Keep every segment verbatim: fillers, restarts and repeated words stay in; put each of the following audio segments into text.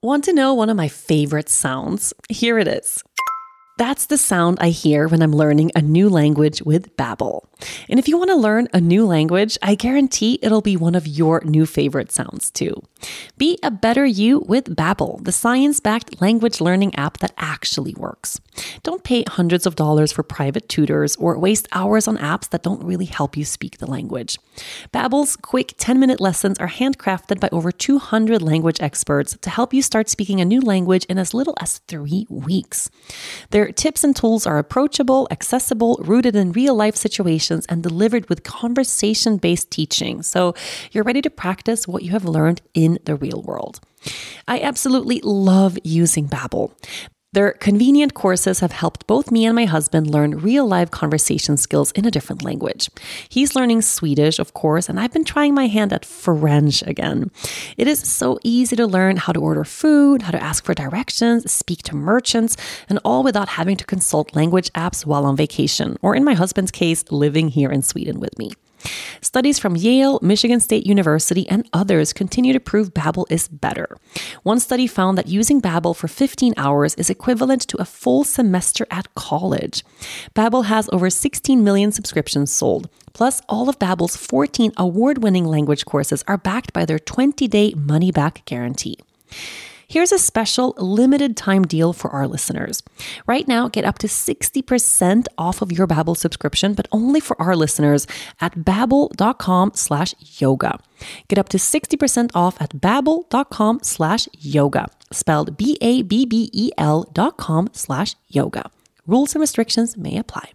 Want to know one of my favorite sounds? Here it is. That's the sound I hear when I'm learning a new language with Babbel. And if you want to learn a new language, I guarantee it'll be one of your new favorite sounds too. Be a better you with Babbel, the science-backed language learning app that actually works. Don't pay hundreds of dollars for private tutors or waste hours on apps that don't really help you speak the language. Babbel's quick ten-minute lessons are handcrafted by over two hundred language experts to help you start speaking a new language in as little as three weeks. Their tips and tools are approachable, accessible, rooted in real-life situations, and delivered with conversation-based teaching, so you're ready to practice what you have learned in the real world. I absolutely love using Babbel. Their convenient courses have helped both me and my husband learn real-life conversation skills in a different language. He's learning Swedish, of course, and I've been trying my hand at French again. It is so easy to learn how to order food, how to ask for directions, speak to merchants, and all without having to consult language apps while on vacation, or in my husband's case, living here in Sweden with me. Studies from Yale, Michigan State University, and others continue to prove Babbel is better. One study found that using Babbel for fifteen hours is equivalent to a full semester at college. Babbel has over sixteen million subscriptions sold. Plus, all of Babbel's fourteen award-winning language courses are backed by their twenty-day money-back guarantee. Here's a special limited time deal for our listeners. Right now, get up to sixty percent off of your Babbel subscription, but only for our listeners at babbel.com slash yoga. Get up to sixty percent off at babbel.com slash yoga, spelled B A B B E L dot com slash yoga. Rules and restrictions may apply.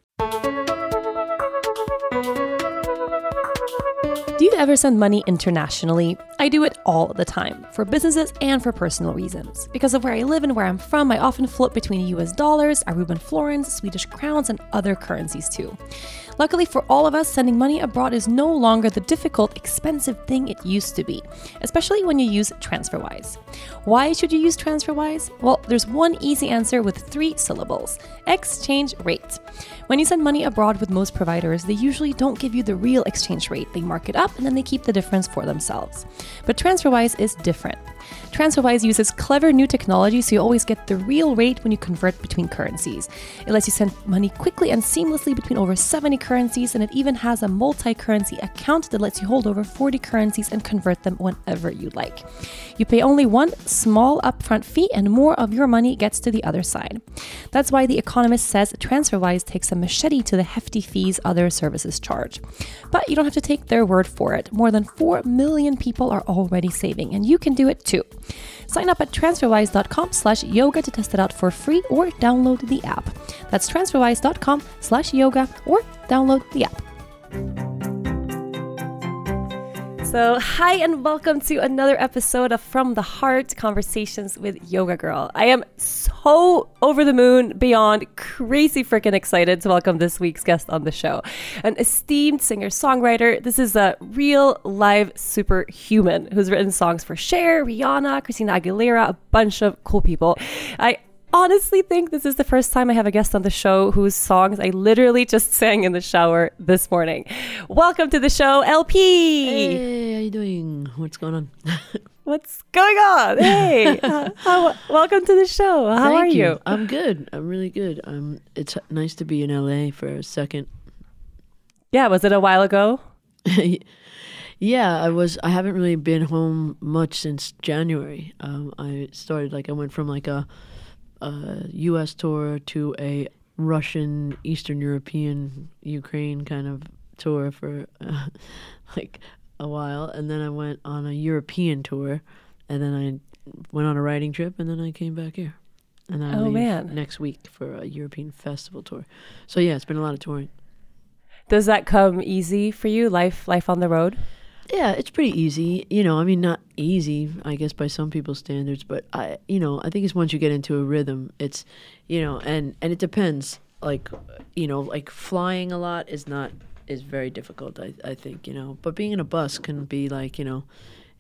Do you ever send money internationally? I do it all the time, for businesses and for personal reasons. Because of where I live and where I'm from, I often float between U S dollars, Aruban florins, Swedish crowns, and other currencies too. Luckily for all of us, sending money abroad is no longer the difficult, expensive thing it used to be, especially when you use TransferWise. Why should you use TransferWise? Well, there's one easy answer with three syllables: exchange rate. When you send money abroad with most providers, they usually don't give you the real exchange rate. They mark it up and then they keep the difference for themselves. But TransferWise is different. TransferWise uses clever new technology, so you always get the real rate when you convert between currencies. It lets you send money quickly and seamlessly between over seventy currencies, and it even has a multi-currency account that lets you hold over forty currencies and convert them whenever you like. You pay only one small upfront fee, and more of your money gets to the other side. That's why The Economist says TransferWise takes a machete to the hefty fees other services charge. But you don't have to take their word for it. More than four million people are already saving, and you can do it too. Sign up at transferwise.com slash yoga to test it out for free or download the app. That's transferwise.com slash yoga or download the app. So, hi and welcome to another episode of From the Heart, Conversations with Yoga Girl. I am so over the moon, beyond crazy freaking excited to welcome this week's guest on the show. An esteemed singer-songwriter. This is a real live superhuman who's written songs for Cher, Rihanna, Christina Aguilera, a bunch of cool people. I honestly think this is the first time I have a guest on the show whose songs I literally just sang in the shower this morning. Welcome to the show, L P. Hey, how you doing? What's going on? What's going on? Hey, uh, how, welcome to the show. How Thank are you? you? I'm good. I'm really good. Um, it's nice to be in L A for a second. Yeah, was it a while ago? Yeah, I was. I haven't really been home much since January. Um, I started like I went from like a. a U S tour to a Russian, Eastern European, Ukraine kind of tour for uh, like a while. And then I went on a European tour, and then I went on a writing trip, and then I came back here. And I oh, leave man. next week for a European festival tour. So yeah, it's been a lot of touring. Does that come easy for you, life life on the road? Yeah, it's pretty easy. You know, I mean, not easy, I guess, by some people's standards, but I, you know, I think it's once you get into a rhythm, it's, you know, and, and it depends. Like, you know, like flying a lot is not, is very difficult, I, I think, you know, but being in a bus can be like, you know,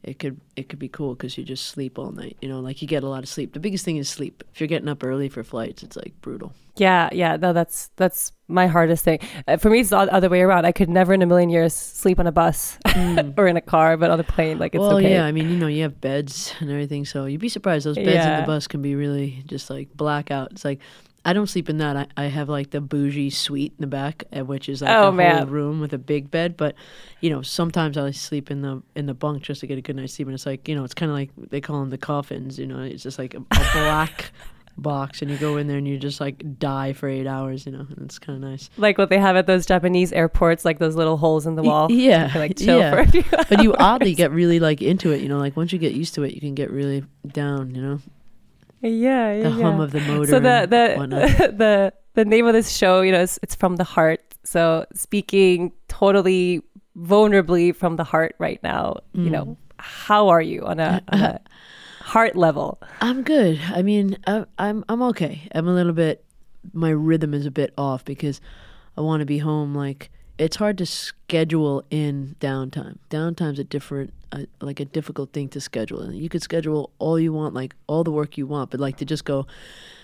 it could it could be cool because you just sleep all night. You know, like you get a lot of sleep. The biggest thing is sleep. If you're getting up early for flights, it's like brutal. Yeah, yeah, no, that's that's my hardest thing. Uh, for me, it's the other way around. I could never in a million years sleep on a bus mm. or in a car, but on a plane, like it's well, okay. yeah, I mean, you know, you have beds and everything, so you'd be surprised. Those beds yeah. in the bus can be really just like blackout. It's like, I don't sleep in that. I, I have like the bougie suite in the back, uh, which is like oh, a man. whole room with a big bed. But, you know, sometimes I sleep in the in the bunk just to get a good night's sleep. And it's like, you know, it's kind of like they call them the coffins. You know, it's just like a, a black box, and you go in there and you just like die for eight hours. You know, and it's kind of nice. Like what they have at those Japanese airports, like those little holes in the wall. Y- yeah, you can, like chill yeah. for a few hours. But you oddly get really like into it. You know, like once you get used to it, you can get really down. You know. Yeah, yeah. The yeah. hum of the motor. So the the whatnot. the the name of this show, you know, it's, it's From the Heart. So speaking totally vulnerably from the heart right now, mm. you know, how are you on a, on a heart level? I'm good. I mean, I, I'm I'm okay. I'm a little bit. My rhythm is a bit off because I want to be home. Like it's hard to schedule in downtime. Downtime's a different. A, like a difficult thing to schedule, and you could schedule all you want, like all the work you want, but like to just go,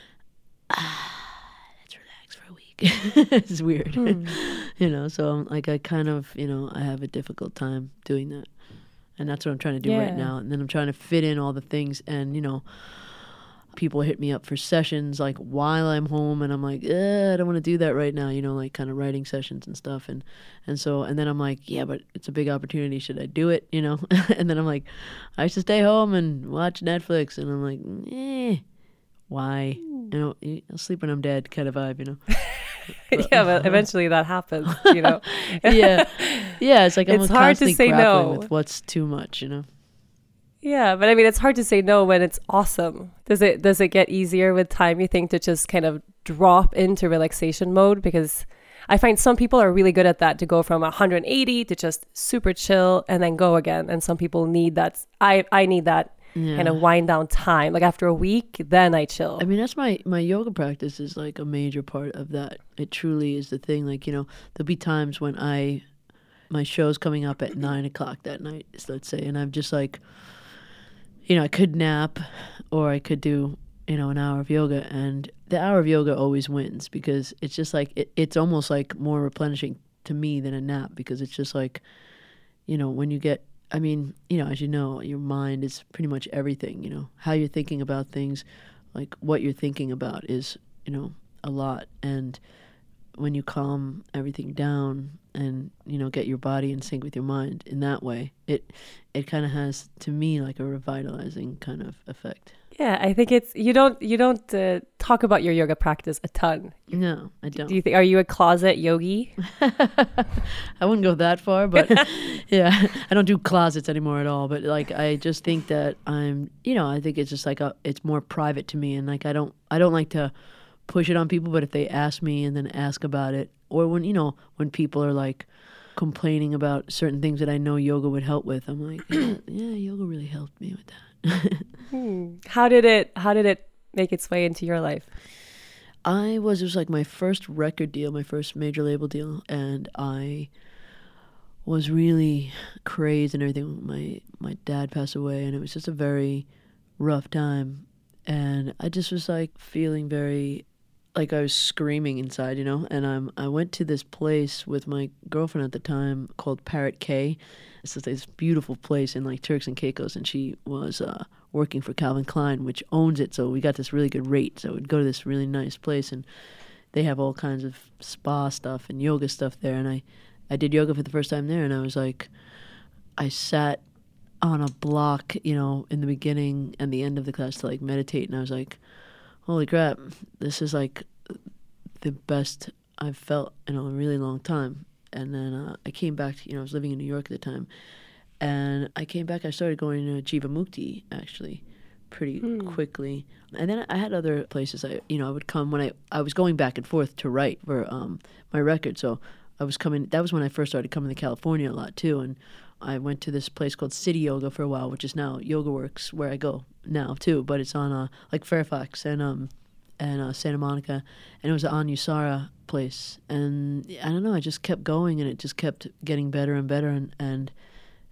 ah, let's relax for a week. It's weird, hmm. you know. So I'm like, I kind of, you know, I have a difficult time doing that, and that's what I'm trying to do yeah. right now. And then I'm trying to fit in all the things, and you know, people hit me up for sessions like while I'm home, and I'm like, eh, I don't want to do that right now, you know, like kind of writing sessions and stuff, and and so and then I'm like, yeah, but it's a big opportunity, should I do it, you know? And then I'm like, I should stay home and watch Netflix, and I'm like, eh, why? You know, I'll sleep when I'm dead kind of vibe, you know. But, yeah, but eventually that happens, you know. yeah, yeah, it's like I'm it's hard to say no with what's too much, you know. Yeah, but I mean, it's hard to say no when it's awesome. Does it does it get easier with time, you think, to just kind of drop into relaxation mode? Because I find some people are really good at that, to go from one hundred eighty to just super chill and then go again. And some people need that. I, I need that yeah. kind of wind down time. Like after a week, then I chill. I mean, that's my, my yoga practice is like a major part of that. It truly is the thing. Like, you know, there'll be times when I, my show's coming up at nine o'clock that night, let's say, and I'm just like, you know, I could nap or I could do, you know, an hour of yoga. And the hour of yoga always wins because it's just like, it, it's almost like more replenishing to me than a nap, because it's just like, you know, when you get, I mean, you know, as you know, your mind is pretty much everything, you know, how you're thinking about things, like what you're thinking about is, you know, a lot. And when you calm everything down and, you know, get your body in sync with your mind in that way, it it kind of has, to me, like a revitalizing kind of effect. Yeah, I think it's, you don't you don't uh, talk about your yoga practice a ton. No, I don't. Do you think, are you a closet yogi? I wouldn't go that far, but yeah, I don't do closets anymore at all. But like, I just think that I'm, you know, I think it's just like a, it's more private to me, and like I don't I don't like to push it on people, but if they ask me and then ask about it, or when, you know, when people are like complaining about certain things that I know yoga would help with, I'm like, yeah, yeah yoga really helped me with that. hmm. How did it, how did it make its way into your life? I was, it was like my first record deal, my first major label deal, and I was really crazed and everything. My, my dad passed away, and it was just a very rough time. And I just was like feeling very, like I was screaming inside, you know. And um, I went to this place with my girlfriend at the time called Parrot Cay. It's just this beautiful place in like Turks and Caicos, and she was uh, working for Calvin Klein, which owns it. So we got this really good rate. So we'd go to this really nice place, and they have all kinds of spa stuff and yoga stuff there. And I, I did yoga for the first time there, and I was like, I sat on a block, you know, in the beginning and the end of the class to like meditate, and I was like, holy crap, this is like the best I've felt in a really long time. And then uh, I came back to, you know, I was living in New York at the time, and I came back, I started going to Jivamukti actually pretty mm. quickly. And then I had other places I, you know, I would come when I, I was going back and forth to write for um, my record. So I was coming, that was when I first started coming to California a lot too. And I went to this place called City Yoga for a while, which is now Yoga Works, where I go now too. But it's on uh, like Fairfax and um and uh, Santa Monica, and it was an Anusara place. And I don't know, I just kept going, and it just kept getting better and better. And and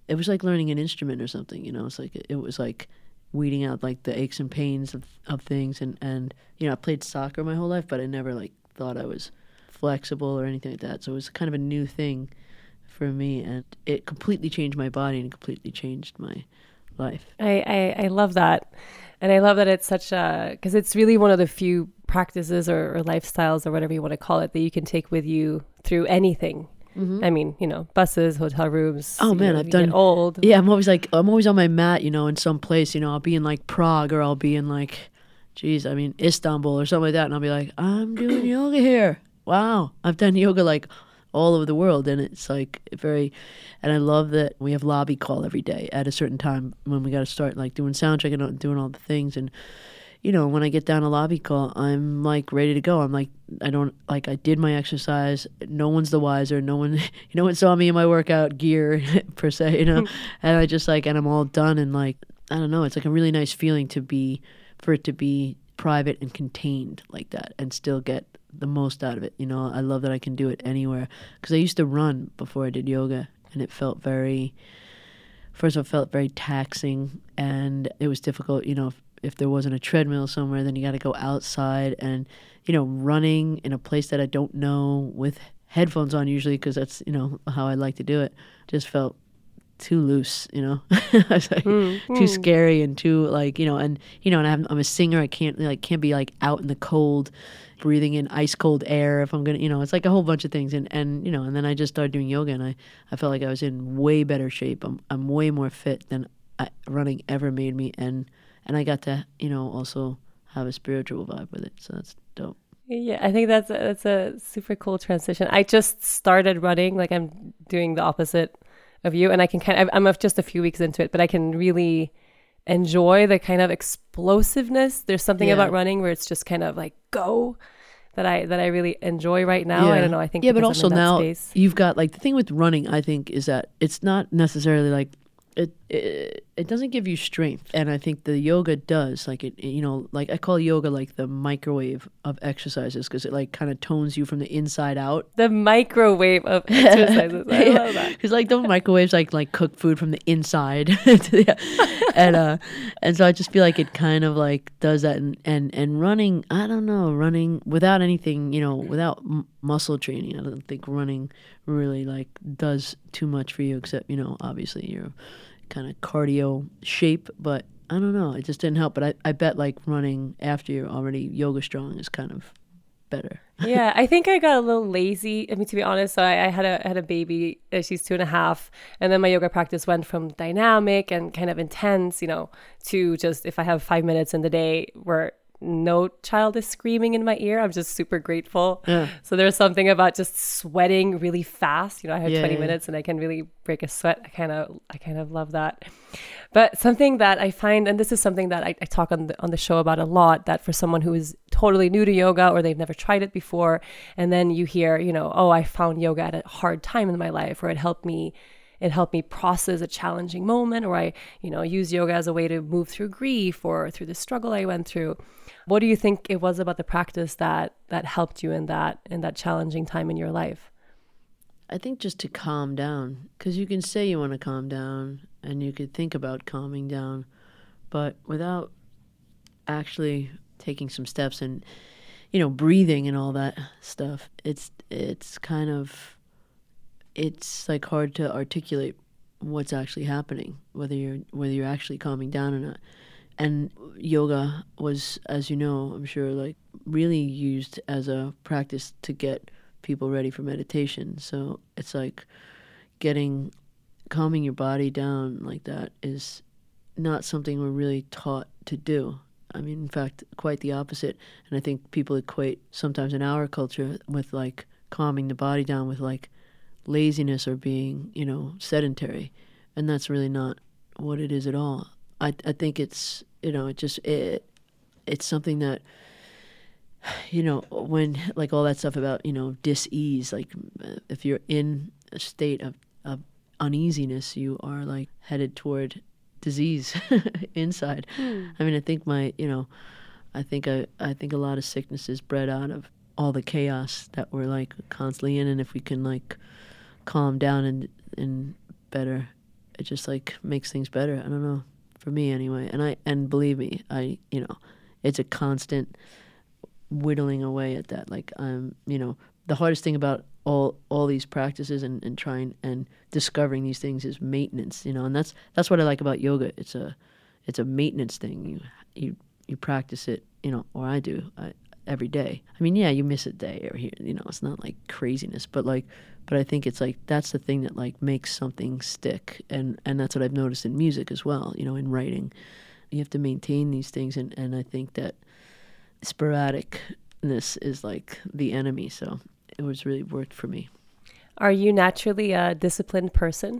it was like learning an instrument or something, you know. It's like it, it was like weeding out like the aches and pains of, of things. And, and, you know, I played soccer my whole life, but I never like thought I was flexible or anything like that. So it was kind of a new thing for me, and it completely changed my body and completely changed my life. I, I, I love that. And I love that it's such a, because it's really one of the few practices or, or lifestyles or whatever you want to call it that you can take with you through anything. Mm-hmm. I mean, you know, buses, hotel rooms. Oh man, know, I've done old. Yeah, I'm always like, I'm always on my mat, you know, in some place, you know, I'll be in like Prague or I'll be in like, geez, I mean, Istanbul or something like that. And I'll be like, I'm doing yoga here. Wow. I've done yoga like all over the world, and it's like very, and I love that we have lobby call every day at a certain time when we got to start like doing sound check and doing all the things. And you know, when I get down a lobby call, I'm like ready to go. I'm like, I don't like, I did my exercise. No one's the wiser. No one, no one saw me in my workout gear per se, you know. And I just like, and I'm all done. And like, I don't know, it's like a really nice feeling to be, for it to be private and contained like that, and still get the most out of it. You know, I love that I can do it anywhere, because I used to run before I did yoga, and it felt very, first of all, it felt very taxing, and it was difficult. You know, if, if there wasn't a treadmill somewhere, then you got to go outside, and you know, running in a place that I don't know with headphones on usually, because that's, you know, how I like to do it, just felt too loose, you know. I was like, mm, too mm. scary and too like, you know, and you know, and I'm, I'm a singer. I can't like can't be like out in the cold, breathing in ice cold air if I'm gonna, you know. It's like a whole bunch of things, and and you know, and then I just started doing yoga, and I, I felt like I was in way better shape. I'm I'm way more fit than I, running ever made me, and and I got to, you know, also have a spiritual vibe with it. So that's dope. Yeah, I think that's a, that's a super cool transition. I just started running, like I'm doing the opposite of you, and I can kind of, I'm just a few weeks into it, but I can really enjoy the kind of explosiveness. There's something yeah. about running where it's just kind of like go that I that I really enjoy right now. Yeah. I don't know. I think yeah, but also now space. You've got like the thing with running. I think is that it's not necessarily like it, it it doesn't give you strength, and I think the yoga does. Like it, you know, like I call yoga like the microwave of exercises, because it like kind of tones you from the inside out. The microwave of exercises. I love that. Because like the microwaves like like cook food from the inside, and uh, and so I just feel like it kind of like does that. And and and running, I don't know, running without anything, you know, without m- muscle training, I don't think running really like does too much for you, except, you know, obviously you're kind of cardio shape, but I don't know, it just didn't help. But I, I bet like running after you're already yoga strong is kind of better. Yeah, I think I got a little lazy. I mean, to be honest, so I, I had a I had a baby. Uh, she's two and a half, and then my yoga practice went from dynamic and kind of intense, you know, to just if I have five minutes in the day where no child is screaming in my ear, I'm just super grateful. Yeah. So there's something about just sweating really fast. You know, I have yeah, twenty yeah. minutes and I can really break a sweat. I kind of, I kind of love that. But something that I find, and this is something that I, I talk on the on the show about a lot, that for someone who is totally new to yoga or they've never tried it before, and then you hear, you know, oh, I found yoga at a hard time in my life, or it helped me. It helped me process a challenging moment, or I, you know, use yoga as a way to move through grief or through the struggle I went through. What do you think it was about the practice that that helped you in that in that challenging time in your life? I think just to calm down, because you can say you want to calm down and you could think about calming down, but without actually taking some steps and, you know, breathing and all that stuff, it's it's kind of it's like hard to articulate what's actually happening, whether you're whether you're actually calming down or not. And yoga was, as you know, I'm sure, like really used as a practice to get people ready for meditation. So it's like getting calming your body down like that is not something we're really taught to do. I mean, in fact, quite the opposite. And I think people equate sometimes in our culture with like calming the body down with like laziness or being, you know, sedentary, and that's really not what it is at all. I I think it's, you know, it just it it's something that, you know, when like all that stuff about, you know, dis-ease, like if you're in a state of, of uneasiness, you are like headed toward disease inside. Mm. I mean, I think my, you know, I think I I think a lot of sickness is bred out of all the chaos that we're like constantly in, and if we can like calm down and and better it just like makes things better. I don't know, for me anyway. And I and believe me, I you know, it's a constant whittling away at that. Like I'm, you know, the hardest thing about all all these practices and, and trying and discovering these things is maintenance, you know, and that's that's what I like about yoga. It's a it's a maintenance thing. You you you practice it, you know, or I do I, every day. I mean, yeah, you miss a day or here, you know, it's not like craziness, but like, but I think it's like that's the thing that like makes something stick, and and that's what I've noticed in music as well. You know, in writing, you have to maintain these things, and and I think that sporadicness is like the enemy. So it was really worked for me. Are you naturally a disciplined person?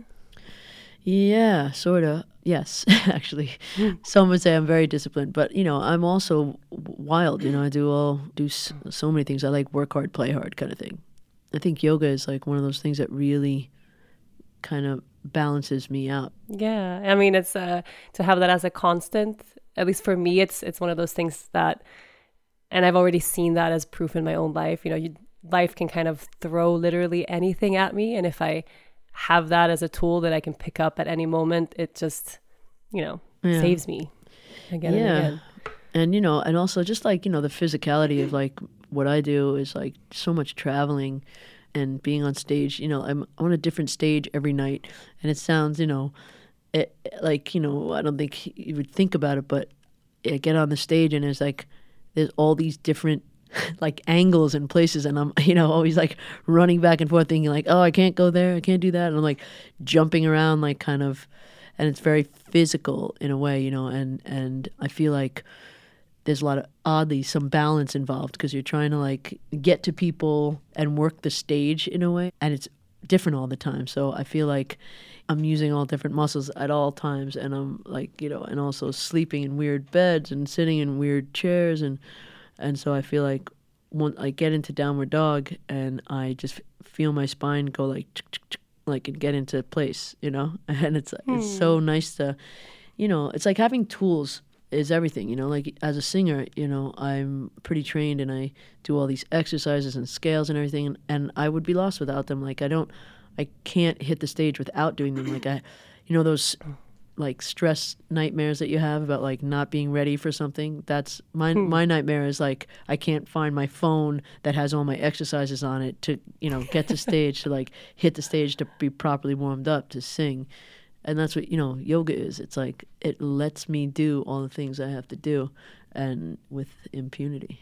Yeah, sort of. Yes, actually. Some would say I'm very disciplined, but, you know, I'm also wild. You know, I do all do s- so many things. I like work hard, play hard kind of thing. I think yoga is like one of those things that really kind of balances me out. Yeah, I mean, it's uh, to have that as a constant. At least for me, it's it's one of those things that, and I've already seen that as proof in my own life. You know, you, life can kind of throw literally anything at me, and if I have that as a tool that I can pick up at any moment, it just, you know, Yeah. saves me again Yeah. and again. And, you know, and also just like, you know, the physicality of like what I do is like so much traveling and being on stage. You know, I'm on a different stage every night, and it sounds, you know, it, like, you know, I don't think you would think about it, but I get on the stage and it's like there's all these different like angles and places, and I'm, you know, always like running back and forth thinking like, oh, I can't go there, I can't do that, and I'm like jumping around like kind of, and it's very physical in a way, you know, and and I feel like there's a lot of oddly some balance involved because you're trying to like get to people and work the stage in a way, and it's different all the time. So I feel like I'm using all different muscles at all times, and I'm like, you know, and also sleeping in weird beds and sitting in weird chairs, and and so I feel like when I get into downward dog and I just feel my spine go like tsk, tsk, tsk, like and get into place, you know, and it's Hmm. it's so nice to, you know, it's like having tools is everything, you know, like as a singer, you know, I'm pretty trained and I do all these exercises and scales and everything, and, and I would be lost without them. Like I don't, I can't hit the stage without doing them. Like I, you know, those like stress nightmares that you have about like not being ready for something. That's my my nightmare is like I can't find my phone that has all my exercises on it to, you know, get to stage to like hit the stage to be properly warmed up to sing. And that's what, you know, yoga is. It's like it lets me do all the things I have to do, and with impunity.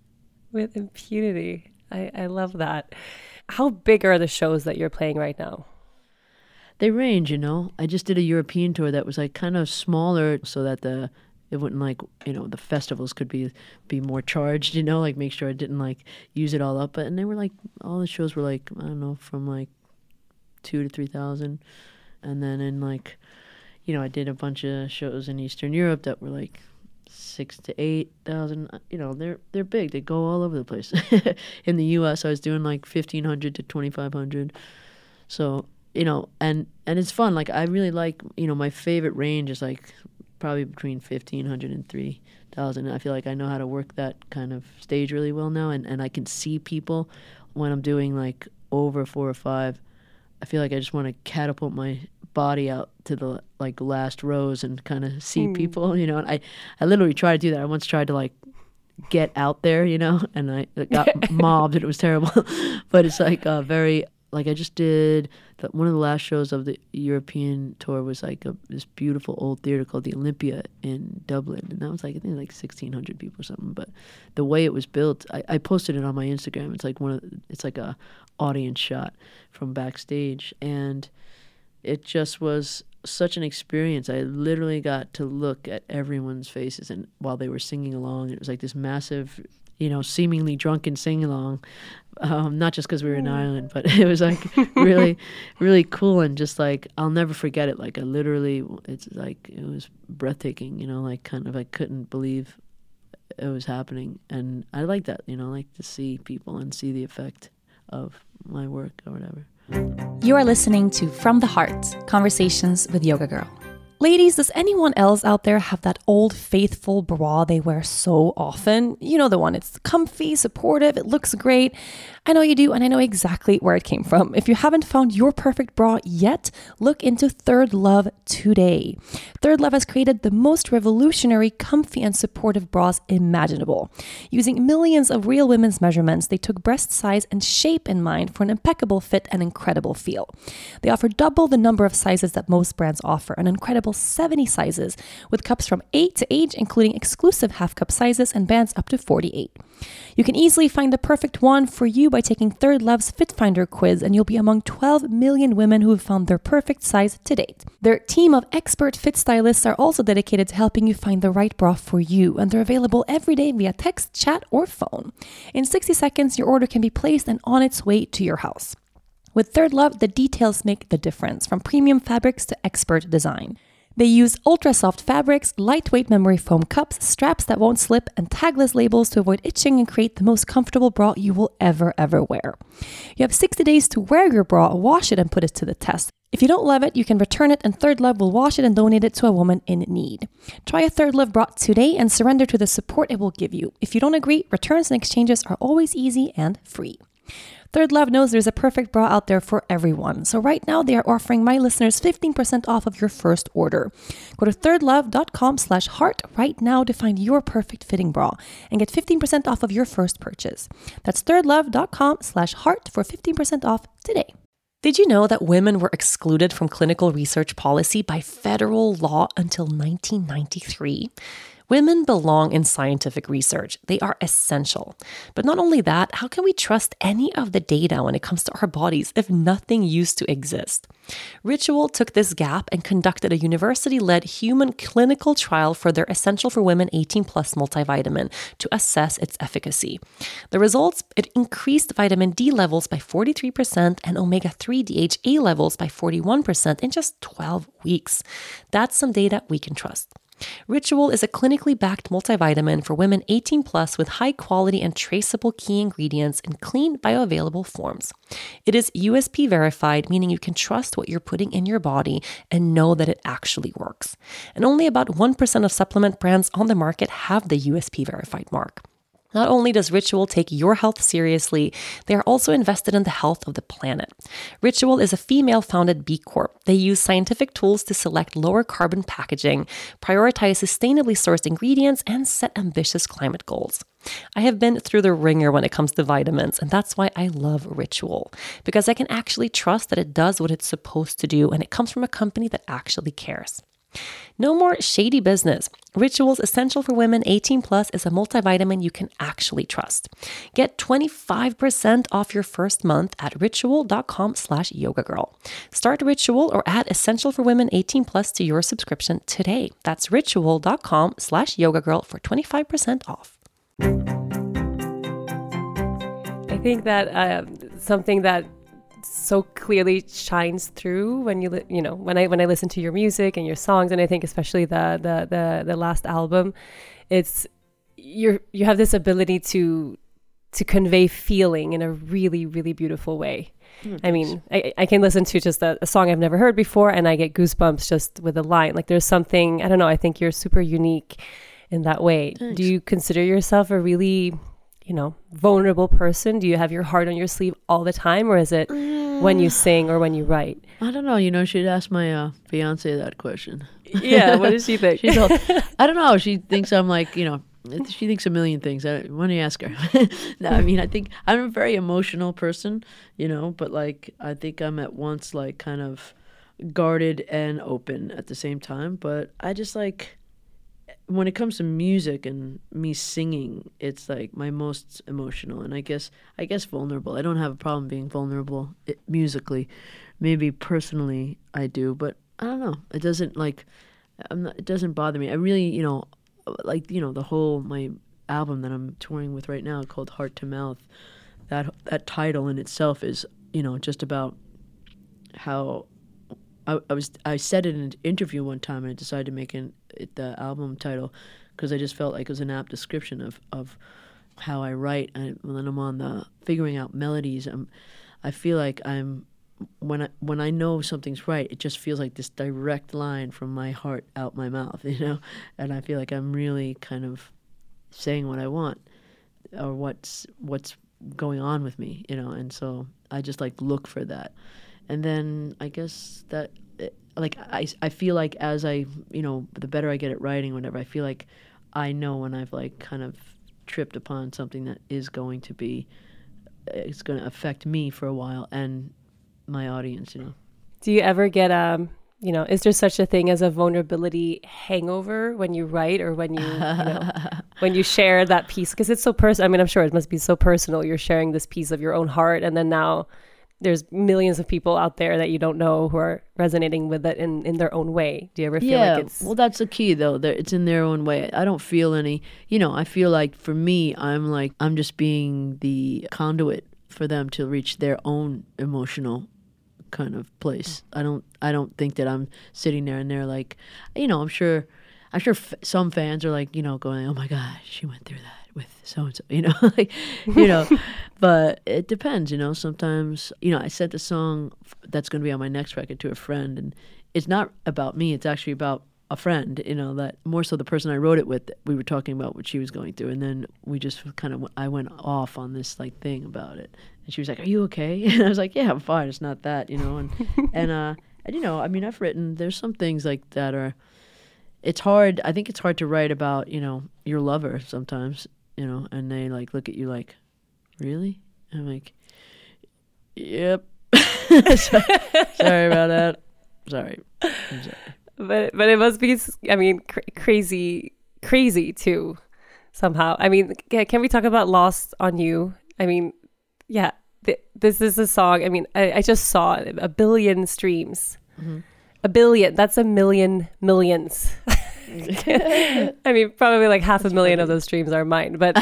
With impunity. I, I love that. How big are the shows that you're playing right now? They range, you know. I just did a European tour that was like kind of smaller so that the it wouldn't like, you know, the festivals could be be more charged, you know, like make sure I didn't like use it all up. But and they were like all the shows were like, I don't know, from like two to three thousand. And then in like, you know, I did a bunch of shows in Eastern Europe that were like six to eight thousand. You know, they're they're big. They go all over the place. In the U S I was doing like fifteen hundred to twenty five hundred. So, you know, and and it's fun. Like I really like, you know, my favorite range is like probably between fifteen hundred and three thousand. I feel like I know how to work that kind of stage really well now, and, and I can see people when I'm doing like over four or five. I feel like I just want to catapult my body out to the like last rows and kind of see Hmm. people, you know. And I, I literally try to do that. I once tried to like get out there, you know, and I got mobbed and it was terrible. But it's like uh, very, like I just did, the, one of the last shows of the European tour was like a, this beautiful old theater called the Olympia in Dublin. And that was like, I think like sixteen hundred people or something. But the way it was built, I, I posted it on my Instagram. It's like one of, it's like a audience shot from backstage. And it just was such an experience. I literally got to look at everyone's faces and while they were singing along. It was like this massive, you know, seemingly drunken sing-along. Um, not just because we were in Ireland, but it was like really, really cool. And just like, I'll never forget it. Like I literally, it's like, it was breathtaking, you know, like kind of, I couldn't believe it was happening. And I like that, you know, like to see people and see the effect of my work or whatever. You are listening to From the Heart, Conversations with Yoga Girl. Ladies, does anyone else out there have that old faithful bra they wear so often? You know the one, it's comfy, supportive, it looks great. I know you do, and I know exactly where it came from. If you haven't found your perfect bra yet, look into Third Love today. Third Love has created the most revolutionary, comfy, and supportive bras imaginable. Using millions of real women's measurements, they took breast size and shape in mind for an impeccable fit and incredible feel. They offer double the number of sizes that most brands offer, an incredible seventy sizes, with cups from A to H, including exclusive half cup sizes and bands up to forty-eight. You can easily find the perfect one for you by taking Third Love's Fit Finder quiz, and you'll be among twelve million women who have found their perfect size to date. Their team of expert fit stylists are also dedicated to helping you find the right bra for you, and they're available every day via text, chat, or phone. In sixty seconds, your order can be placed and on its way to your house. With Third Love, the details make the difference, from premium fabrics to expert design. They use ultra-soft fabrics, lightweight memory foam cups, straps that won't slip, and tagless labels to avoid itching and create the most comfortable bra you will ever, ever wear. You have sixty days to wear your bra, wash it, and put it to the test. If you don't love it, you can return it, and Third Love will wash it and donate it to a woman in need. Try a Third Love bra today and surrender to the support it will give you. If you don't agree, returns and exchanges are always easy and free. Third Love knows there's a perfect bra out there for everyone. So right now they are offering my listeners fifteen percent off of your first order. Go to thirdlove.com slash heart right now to find your perfect fitting bra and get fifteen percent off of your first purchase. That's thirdlove.com slash heart for fifteen percent off today. Did you know that women were excluded from clinical research policy by federal law until nineteen ninety-three? Women belong in scientific research. They are essential. But not only that, how can we trust any of the data when it comes to our bodies if nothing used to exist? Ritual took this gap and conducted a university-led human clinical trial for their Essential for Women eighteen plus multivitamin to assess its efficacy. The results, it increased vitamin D levels by forty-three percent and omega three D H A levels by forty-one percent in just twelve weeks. That's some data we can trust. Ritual is a clinically backed multivitamin for women eighteen plus with high quality and traceable key ingredients in clean, bioavailable forms. It is U S P verified, meaning you can trust what you're putting in your body and know that it actually works. And only about one percent of supplement brands on the market have the U S P verified mark. Not only does Ritual take your health seriously, they are also invested in the health of the planet. Ritual is a female-founded B Corp. They use scientific tools to select lower carbon packaging, prioritize sustainably sourced ingredients, and set ambitious climate goals. I have been through the ringer when it comes to vitamins, and that's why I love Ritual, because I can actually trust that it does what it's supposed to do, and it comes from a company that actually cares. No more shady business. Ritual's Essential for Women eighteen plus is a multivitamin you can actually trust. Get twenty-five percent off your first month at ritual.com slash yoga girl. Start Ritual or add Essential for Women eighteen plus to your subscription today. That's ritual.com slash yoga girl for twenty-five percent off. I think that uh, something that so clearly shines through when you li- you know when I when I listen to your music and your songs, and I think especially the the the, the last album, it's you you have this ability to to convey feeling in a really really beautiful way. Mm, I mean, I, I can listen to just a, a song I've never heard before and I get goosebumps just with a line. Like there's something, I don't know, I think you're super unique in that way. Thanks. Do you consider yourself a really, you know, vulnerable person? Do you have your heart on your sleeve all the time, or is it uh, when you sing or when you write? I don't know. You know, she'd ask my uh, fiance that question. Yeah, what does she think? She's all, I don't know. She thinks I'm like, you know, she thinks a million things. I, why don't you ask her? No, I mean, I think I'm a very emotional person, you know, but like, I think I'm at once like kind of guarded and open at the same time. But I just like, when it comes to music and me singing, it's like my most emotional and I guess I guess vulnerable. I don't have a problem being vulnerable it, musically. Maybe personally I do, but I don't know. It doesn't like I'm not, it doesn't bother me. I really, you know, like, you know, the whole my album that I'm touring with right now called Heart to Mouth. That that title in itself is, you know, just about how I, I was I said it in an interview one time, and I decided to make an, it the album title because I just felt like it was an apt description of, of how I write. And when I'm on the figuring out melodies, I'm, I feel like I'm when I when I know something's right, it just feels like this direct line from my heart out my mouth, you know, and I feel like I'm really kind of saying what I want or what's what's going on with me, you know, and so I just like look for that, and then I guess that like I I feel like as I you know the better I get at writing, whatever, I feel like I know when I've like kind of tripped upon something that is going to be it's going to affect me for a while and my audience, you know. Do you ever get um you know, is there such a thing as a vulnerability hangover when you write or when you, you know, when you share that piece? Because it's so personal. I mean, I'm sure it must be so personal. You're sharing this piece of your own heart, and then now there's millions of people out there that you don't know who are resonating with it in, in their own way. Do you ever feel yeah, like it's... well, that's the key, though. They're, it's in their own way. I don't feel any, you know, I feel like for me, I'm like, I'm just being the conduit for them to reach their own emotional kind of place. I don't I don't think that I'm sitting there and they're like, you know, I'm sure I'm sure f- some fans are like, you know, going, oh my gosh, she went through that with so and so, you know, like, you know, but it depends, you know. Sometimes, you know, I sent a song that's going to be on my next record to a friend, and it's not about me, it's actually about a friend, you know, that more so the person I wrote it with, we were talking about what she was going through, and then we just kind of, I went off on this like thing about it, and she was like, are you okay? And I was like, yeah, I'm fine, it's not that, you know, and, and, uh, and, you know, I mean, I've written, there's some things like that are, it's hard, I think it's hard to write about, you know, your lover sometimes, you know, and they like look at you like, really? And I'm like, yep. sorry, sorry about that. Sorry. I'm sorry. But but it must be, I mean, cr- crazy, crazy too, somehow. I mean, can we talk about Lost on You? I mean, yeah, th- this is a song. I mean, I, I just saw a billion streams. Mm-hmm. A billion. That's a million millions. I mean, probably like half That's a million funny. Of those streams are mine. But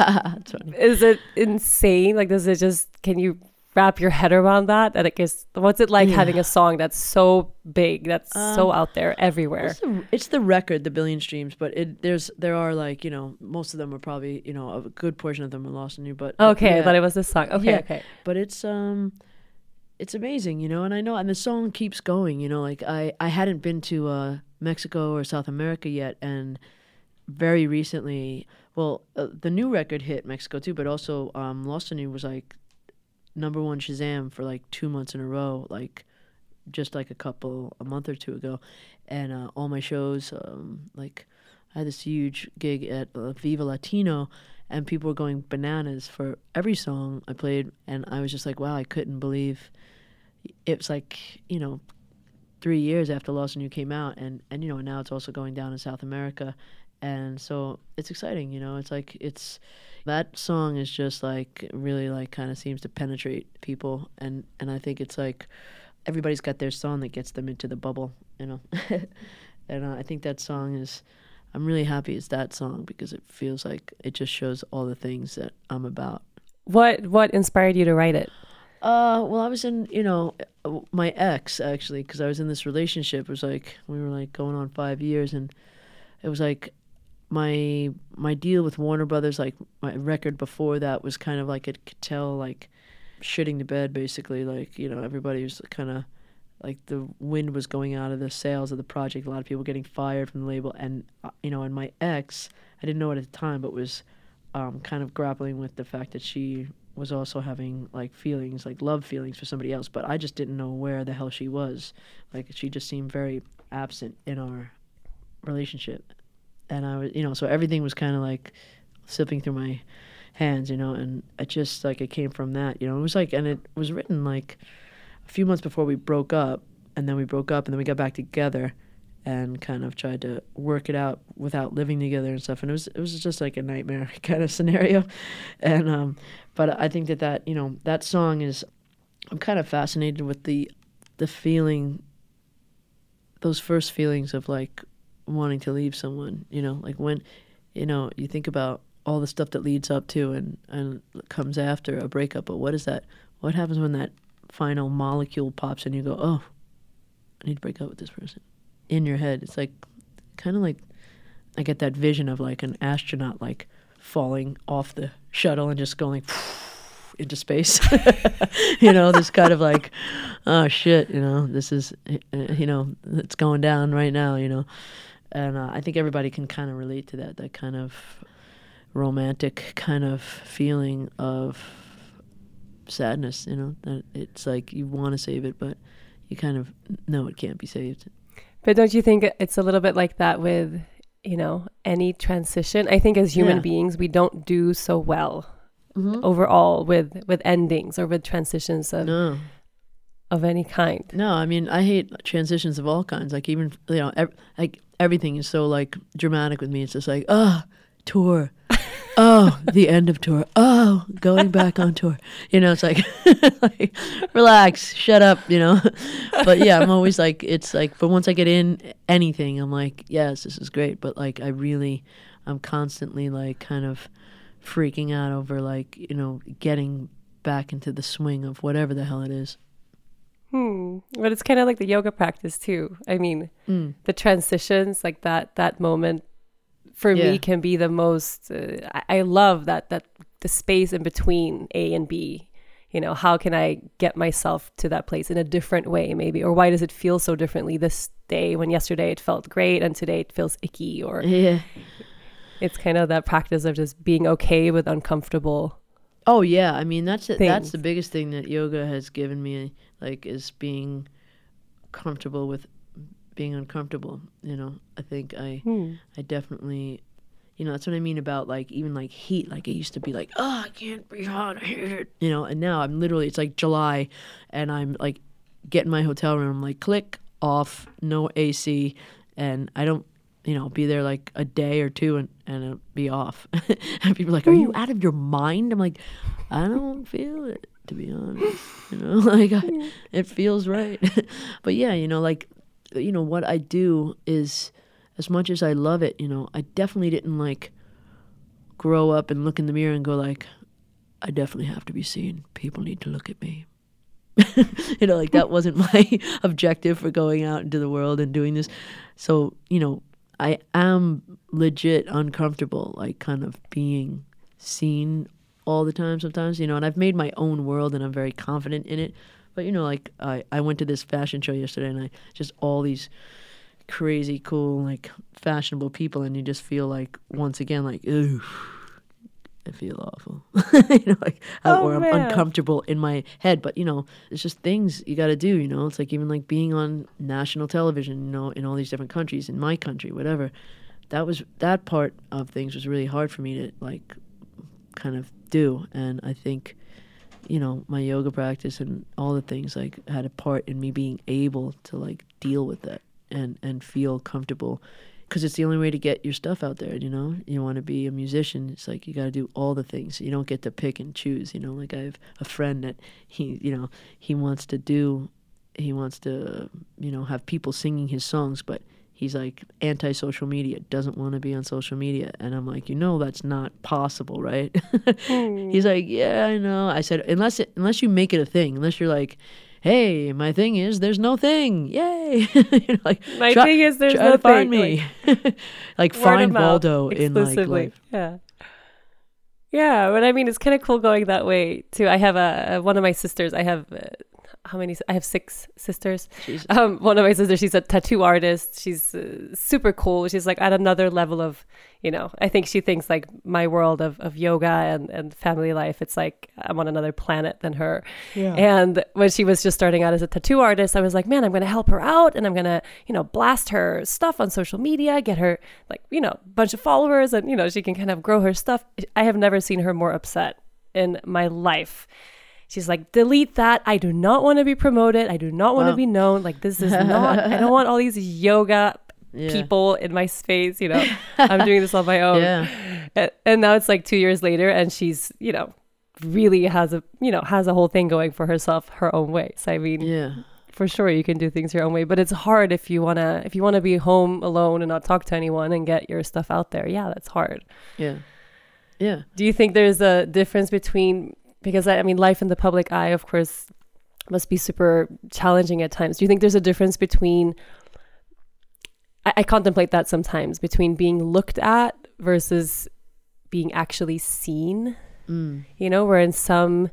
is it insane? Like, does it just, can you wrap your head around that? And I guess, what's it like yeah. having a song that's so big, that's um, so out there everywhere? It's the, it's the record, the billion streams, but it there's there are like, you know, most of them are probably, you know, a good portion of them are Lost on You. But okay, yeah. I thought it was this song. Okay, yeah. okay. But it's um, it's amazing, you know, and I know, and the song keeps going, you know, like I I hadn't been to uh, Mexico or South America yet, and very recently, well, uh, the new record hit Mexico too, but also um, Lost on You was like number one Shazam for like two months in a row, like just like a couple, a month or two ago. And uh, all my shows, um, like I had this huge gig at uh, Viva Latino, and people were going bananas for every song I played. And I was just like, wow, I couldn't believe it was like, you know, three years after Lost on You came out. And, and, you know, now it's also going down in South America. And so it's exciting, you know, it's like, it's, that song is just like really like kind of seems to penetrate people, and and I think it's like everybody's got their song that gets them into the bubble, you know. And uh, I think that song is, I'm really happy it's that song because it feels like it just shows all the things that I'm about. What what inspired you to write it? Uh, well, I was in, you know, my ex actually, because I was in this relationship. It was like we were like going on five years, and it was like. My my deal with Warner Brothers, like my record before that, was kind of like it could tell, like shitting the bed, basically. Like, you know, everybody was kind of like the wind was going out of the sails of the project. A lot of people getting fired from the label, and uh, you know, and my ex, I didn't know it at the time, but was um, kind of grappling with the fact that she was also having like feelings, like love feelings for somebody else, but I just didn't know where the hell she was. Like she just seemed very absent in our relationship. And I was, you know, so everything was kind of like slipping through my hands, you know, and it just like it came from that, you know. It was like, and it was written like a few months before we broke up, and then we broke up, and then we got back together, and kind of tried to work it out without living together and stuff. And it was it was just like a nightmare kind of scenario, and um, but I think that that you know that song is, I'm kind of fascinated with the the feeling, those first feelings of like. Wanting to leave someone, you know, like when, you know, you think about all the stuff that leads up to and, and comes after a breakup, but what is that? What happens when that final molecule pops and you go, oh, I need to break up with this person? In your head, it's like, kind of like, I get that vision of like an astronaut like falling off the shuttle and just going, into space. You know, this kind of like, oh shit, you know, this is, you know, it's going down right now, you know. And uh, I think everybody can kind of relate to that, that kind of romantic kind of feeling of sadness, you know, that it's like you want to save it, but you kind of know it can't be saved. But don't you think it's a little bit like that with, you know, any transition? I think as human Yeah. beings, we don't do so well Mm-hmm. overall with, with endings or with transitions of No. of any kind. No, I mean, I hate transitions of all kinds. Like even, you know, ev- like everything is so like dramatic with me. It's just like, oh, tour. Oh, the end of tour. Oh, going back on tour. You know, it's like, like, relax, shut up, you know. But yeah, I'm always like, it's like, but once I get in anything, I'm like, yes, this is great. But like, I really, I'm constantly like kind of freaking out over like, you know, getting back into the swing of whatever the hell it is. Hmm. But it's kind of like the yoga practice too. I mean, Mm. the transitions, like that that moment for Yeah. me can be the most uh, I, I love that that the space in between A and B. You know, how can I get myself to that place in a different way maybe, or why does it feel so differently this day when yesterday it felt great and today it feels icky? Or Yeah. it's kind of that practice of just being okay with uncomfortable. Oh yeah, I mean that's it, that's Things. the biggest thing that yoga has given me, like, is being comfortable with being uncomfortable. You know, I think I Hmm. I definitely, you know, that's what I mean about like even like heat. Like I used to be like, oh, I can't breathe hot, I hate it. You know, and now I'm literally, it's like July, and I'm like getting my hotel room, like click off, no A C, and I don't. You know, be there like a day or two and, and it'll be off. And people are like, are you out of your mind? I'm like, I don't feel it, to be honest. You know, like I, it feels right. But yeah, you know, like, you know, what I do is, as much as I love it, you know, I definitely didn't like grow up and look in the mirror and go like, I definitely have to be seen. People need to look at me. You know, like that wasn't my objective for going out into the world and doing this. So, you know, I am legit uncomfortable, like kind of being seen all the time sometimes, you know, and I've made my own world and I'm very confident in it. But, you know, like I, I went to this fashion show yesterday and I just all these crazy, cool, like fashionable people. And you just feel like, once again, like, ooh, I feel awful, you know, like, Oh, or I'm man. uncomfortable in my head. But, you know, it's just things you got to do, you know, it's like even like being on national television, you know, in all these different countries, in my country, whatever. That was, that part of things was really hard for me to like kind of do. And I think, you know, my yoga practice and all the things like had a part in me being able to like deal with that and, and feel comfortable. Because it's the only way to get your stuff out there, you know? You want to be a musician, it's like you got to do all the things. You don't get to pick and choose, you know? Like I have a friend that he, you know, he wants to do, he wants to, you know, have people singing his songs, but he's like anti-social media, doesn't want to be on social media. And I'm like, you know, that's not possible, right? He's like, yeah, I know. I said, unless it, unless you make it a thing, unless you're like, hey, my thing is there's no thing. Yay. You know, like, My try, thing is there's try no to find thing, me. Like, Word find of mouth, Waldo in like exclusively. life. Yeah. Yeah, but I mean, it's kind of cool going that way too. I have a, a one of my sisters. I have uh, how many? I have six sisters. Jesus. Um, one of my sisters, she's a tattoo artist. She's uh, super cool. She's like at another level of, you know, I think she thinks like my world of, of yoga and, and family life, it's like I'm on another planet than her. Yeah. And when she was just starting out as a tattoo artist, I was like, man, I'm going to help her out and I'm going to, you know, blast her stuff on social media, get her like, you know, a bunch of followers and, you know, she can kind of grow her stuff. I have never seen her more upset in my life. She's like, delete that. I do not want to be promoted. I do not want to Wow. be known. Like, this is not, I don't want all these yoga Yeah. people in my space, you know, I'm doing this on my own. Yeah. And, and now it's like two years later and she's, you know, really has a, you know, has a whole thing going for herself her own way. So, I mean, Yeah. for sure you can do things your own way, but it's hard if you want to, if you want to be home alone and not talk to anyone and get your stuff out there. Yeah, that's hard. Yeah. Yeah. Do you think there's a difference between, because I, I mean, life in the public eye, of course, must be super challenging at times. Do you think there's a difference between, I, I contemplate that sometimes, between being looked at versus being actually seen, Mm. you know, where in some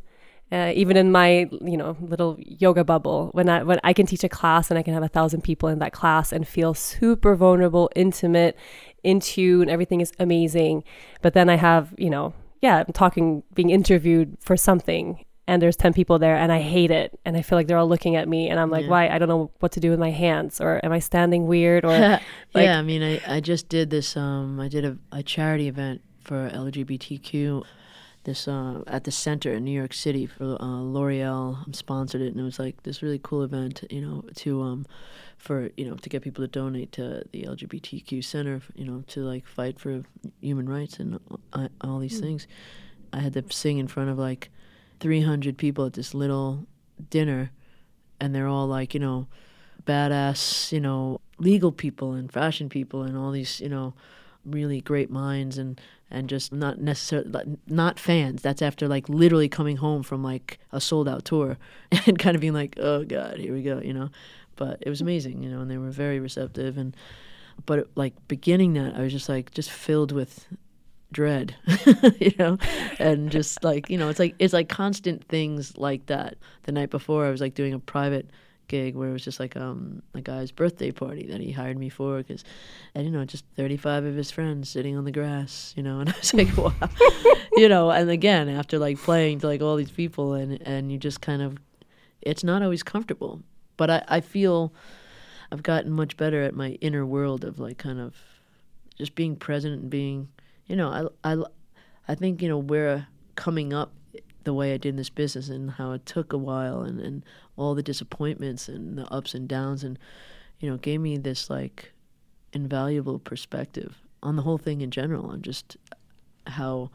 Uh, even in my, you know, little yoga bubble, when I when I can teach a class and I can have a thousand people in that class and feel super vulnerable, intimate, in tune, everything is amazing. But then I have, you know, yeah, I'm talking, being interviewed for something, and there's ten people there, and I hate it, and I feel like they're all looking at me, and I'm like, yeah. why? I don't know what to do with my hands, or am I standing weird, or like, yeah. I mean, I I just did this. Um, I did a, a charity event for L G B T Q. This uh, at the center in New York City for uh, L'Oreal sponsored it, and it was like this really cool event, you know, to um, for you know to get people to donate to the L G B T Q center, you know, to like fight for human rights and uh, all these mm. things. I had to sing in front of like three hundred people at this little dinner, and they're all like, you know, badass, you know, legal people and fashion people and all these, you know, really great minds and. And just not necessarily, not fans. That's after like literally coming home from like a sold out tour and kind of being like, oh God, here we go, you know. But it was amazing, you know, and they were very receptive. And but like beginning that, I was just like just filled with dread, you know, and just like, you know, it's like it's like constant things like that. The night before, I was like doing a private gig where it was just like um a guy's birthday party that he hired me for because, and you know, just thirty-five of his friends sitting on the grass, you know, and I was like, wow, you know, and again after like playing to like all these people and and you just kind of, it's not always comfortable, but I I feel I've gotten much better at my inner world of like kind of just being present and being, you know, I I I think, you know, we're coming up the way I did in this business and how it took a while and, and all the disappointments and the ups and downs and, you know, gave me this like invaluable perspective on the whole thing in general and just how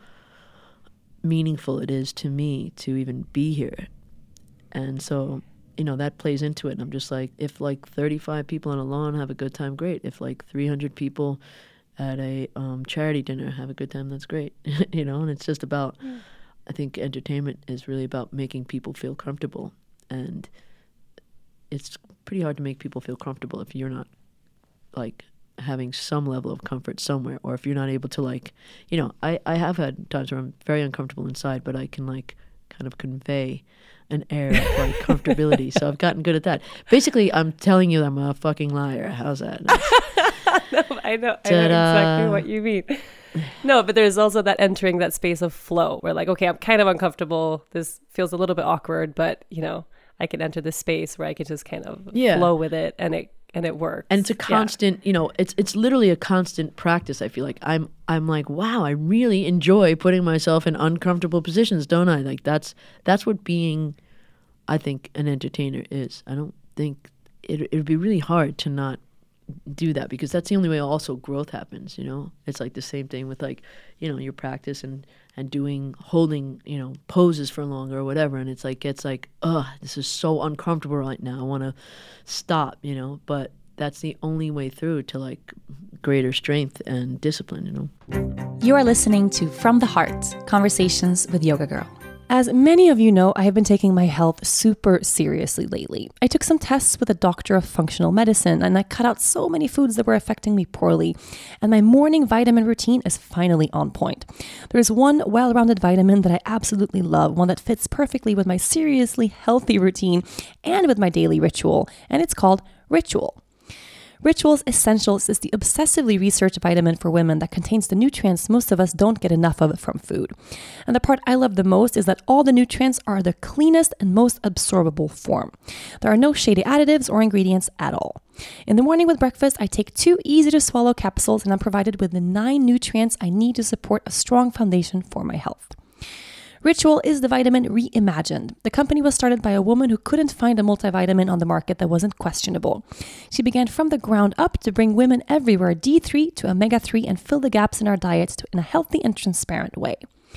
meaningful it is to me to even be here. And so, you know, that plays into it. And I'm just like, if like thirty-five people on a lawn have a good time, great. If like three hundred people at a um, charity dinner have a good time, that's great. You know, and it's just about... Mm. I think entertainment is really about making people feel comfortable, and it's pretty hard to make people feel comfortable if you're not like having some level of comfort somewhere, or if you're not able to like, you know, I, I have had times where I'm very uncomfortable inside, but I can like kind of convey an air of like comfortability. So I've gotten good at that. Basically, I'm telling you I'm a fucking liar. How's that? No, I know, I know exactly what you mean. No, but there's also that entering that space of flow where like, okay, I'm kind of uncomfortable. This feels a little bit awkward, but you know, I can enter this space where I can just kind of yeah. flow with it and it and it works. And it's a constant, yeah. you know, it's it's literally a constant practice. I feel like I'm I'm like, wow, I really enjoy putting myself in uncomfortable positions, don't I? Like that's that's what being, I think, an entertainer is. I don't think it it would be really hard to not do that because that's the only way also growth happens, you know. It's like the same thing with like, you know, your practice and and doing holding, you know, poses for longer or whatever, and it's like it's like, ugh, this is so uncomfortable right now, I want to stop, you know. But that's the only way through to like greater strength and discipline, you know. You are listening to From the Heart, Conversations with Yoga Girl. As many of you know, I have been taking my health super seriously lately. I took some tests with a doctor of functional medicine and I cut out so many foods that were affecting me poorly. And my morning vitamin routine is finally on point. There is one well-rounded vitamin that I absolutely love, one that fits perfectly with my seriously healthy routine and with my daily ritual, and it's called Ritual. Ritual's Essentials is the obsessively researched vitamin for women that contains the nutrients most of us don't get enough of from food. And the part I love the most is that all the nutrients are the cleanest and most absorbable form. There are no shady additives or ingredients at all. In the morning with breakfast, I take two easy-to-swallow capsules and I'm provided with the nine nutrients I need to support a strong foundation for my health. Ritual is the vitamin reimagined. The company was started by a woman who couldn't find a multivitamin on the market that wasn't questionable. She began from the ground up to bring women everywhere D three to omega three and fill the gaps in our diets to, in a healthy and transparent way.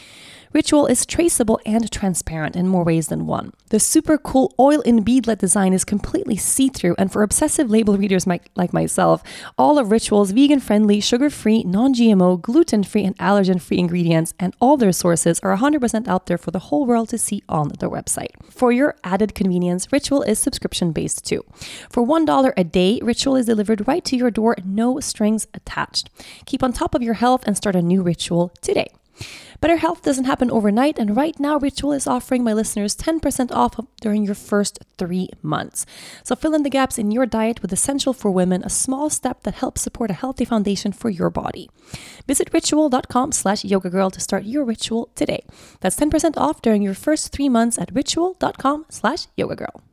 Ritual is traceable and transparent in more ways than one. The super cool oil in beadlet design is completely see-through, and for obsessive label readers like myself, all of Ritual's vegan-friendly, sugar-free, non-G M O, gluten-free, and allergen-free ingredients and all their sources are one hundred percent out there for the whole world to see on their website. For your added convenience, Ritual is subscription-based too. For one dollar a day, Ritual is delivered right to your door, no strings attached. Keep on top of your health and start a new ritual today. Better health doesn't happen overnight, and right now Ritual is offering my listeners ten percent off during your first three months. So fill in the gaps in your diet with Essential for Women, a small step that helps support a healthy foundation for your body. Visit ritual.com slash yoga girl to start your ritual today. That's ten percent off during your first three months at ritual.com slash yoga girl.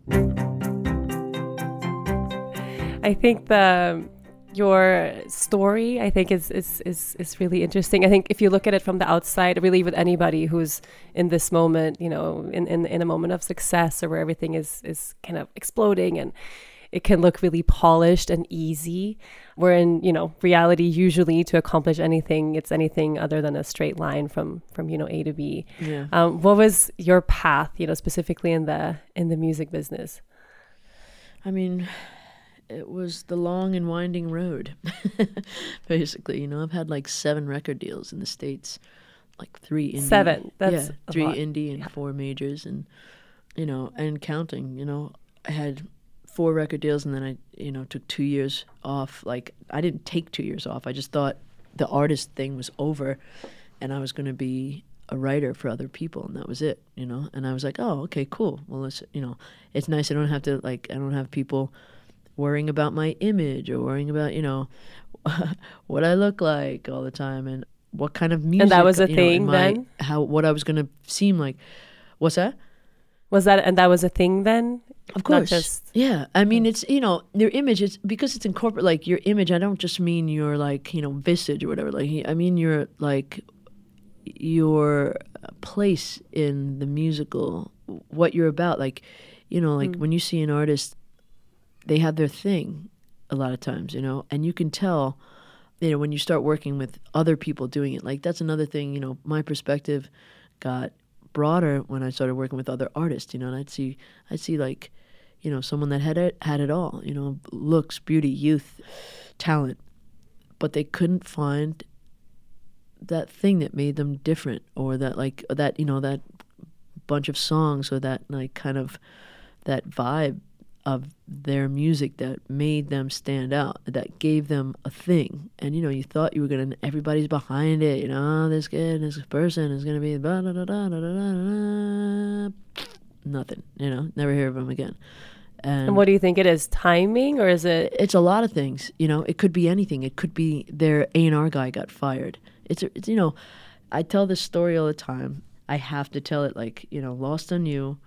I think the your story, I think, is, is is is really interesting. I think if you look at it from the outside, really with anybody who's in this moment, you know, in, in, in a moment of success or where everything is, is kind of exploding and it can look really polished and easy, where in, you know, reality, usually to accomplish anything, it's anything other than a straight line from, from you know, A to B. Yeah. Um, what was your path, you know, specifically in the in the music business? I mean, it was the long and winding road, basically. You know, I've had like seven record deals in the States, like three indie. Seven. That's yeah, a three lot. indie and Yeah. four majors, and you know, and counting. You know, I had four record deals, and then I, you know, took two years off. Like, I didn't take two years off. I just thought the artist thing was over, and I was going to be a writer for other people, and that was it. You know, and I was like, oh, okay, cool. Well, let's, you know, it's nice. I don't have to like, I don't have people worrying about my image or worrying about, you know, what I look like all the time and what kind of music. And that was a you know, thing my, then? How, what I was going to seem like. What's that? Was that, and that was a thing then? Of course. Not just, yeah. I mean, it's, you know, your image, it's because it's in corporate, like your image, I don't just mean your like, you know, visage or whatever. Like, I mean, your like your place in the musical, what you're about. Like, you know, like mm. when you see an artist, they have their thing a lot of times, you know, and you can tell, you know, when you start working with other people doing it. Like, that's another thing, you know, my perspective got broader when I started working with other artists, you know, and I'd see, I'd see like, you know, someone that had it, had it all, you know, looks, beauty, youth, talent, but they couldn't find that thing that made them different, or that like, that, you know, that bunch of songs, or that like kind of, that vibe of their music that made them stand out, that gave them a thing. And, you know, you thought you were going to, everybody's behind it, you know, oh, this kid, this person is going to be, da, da, da, da, da, da, nothing, you know, never hear of them again. And, and what do you think it is? Timing, or is it? It's a lot of things, you know, it could be anything. It could be their A and R guy got fired. It's, it's, you know, I tell this story all the time. I have to tell it, like, you know, Lost on You.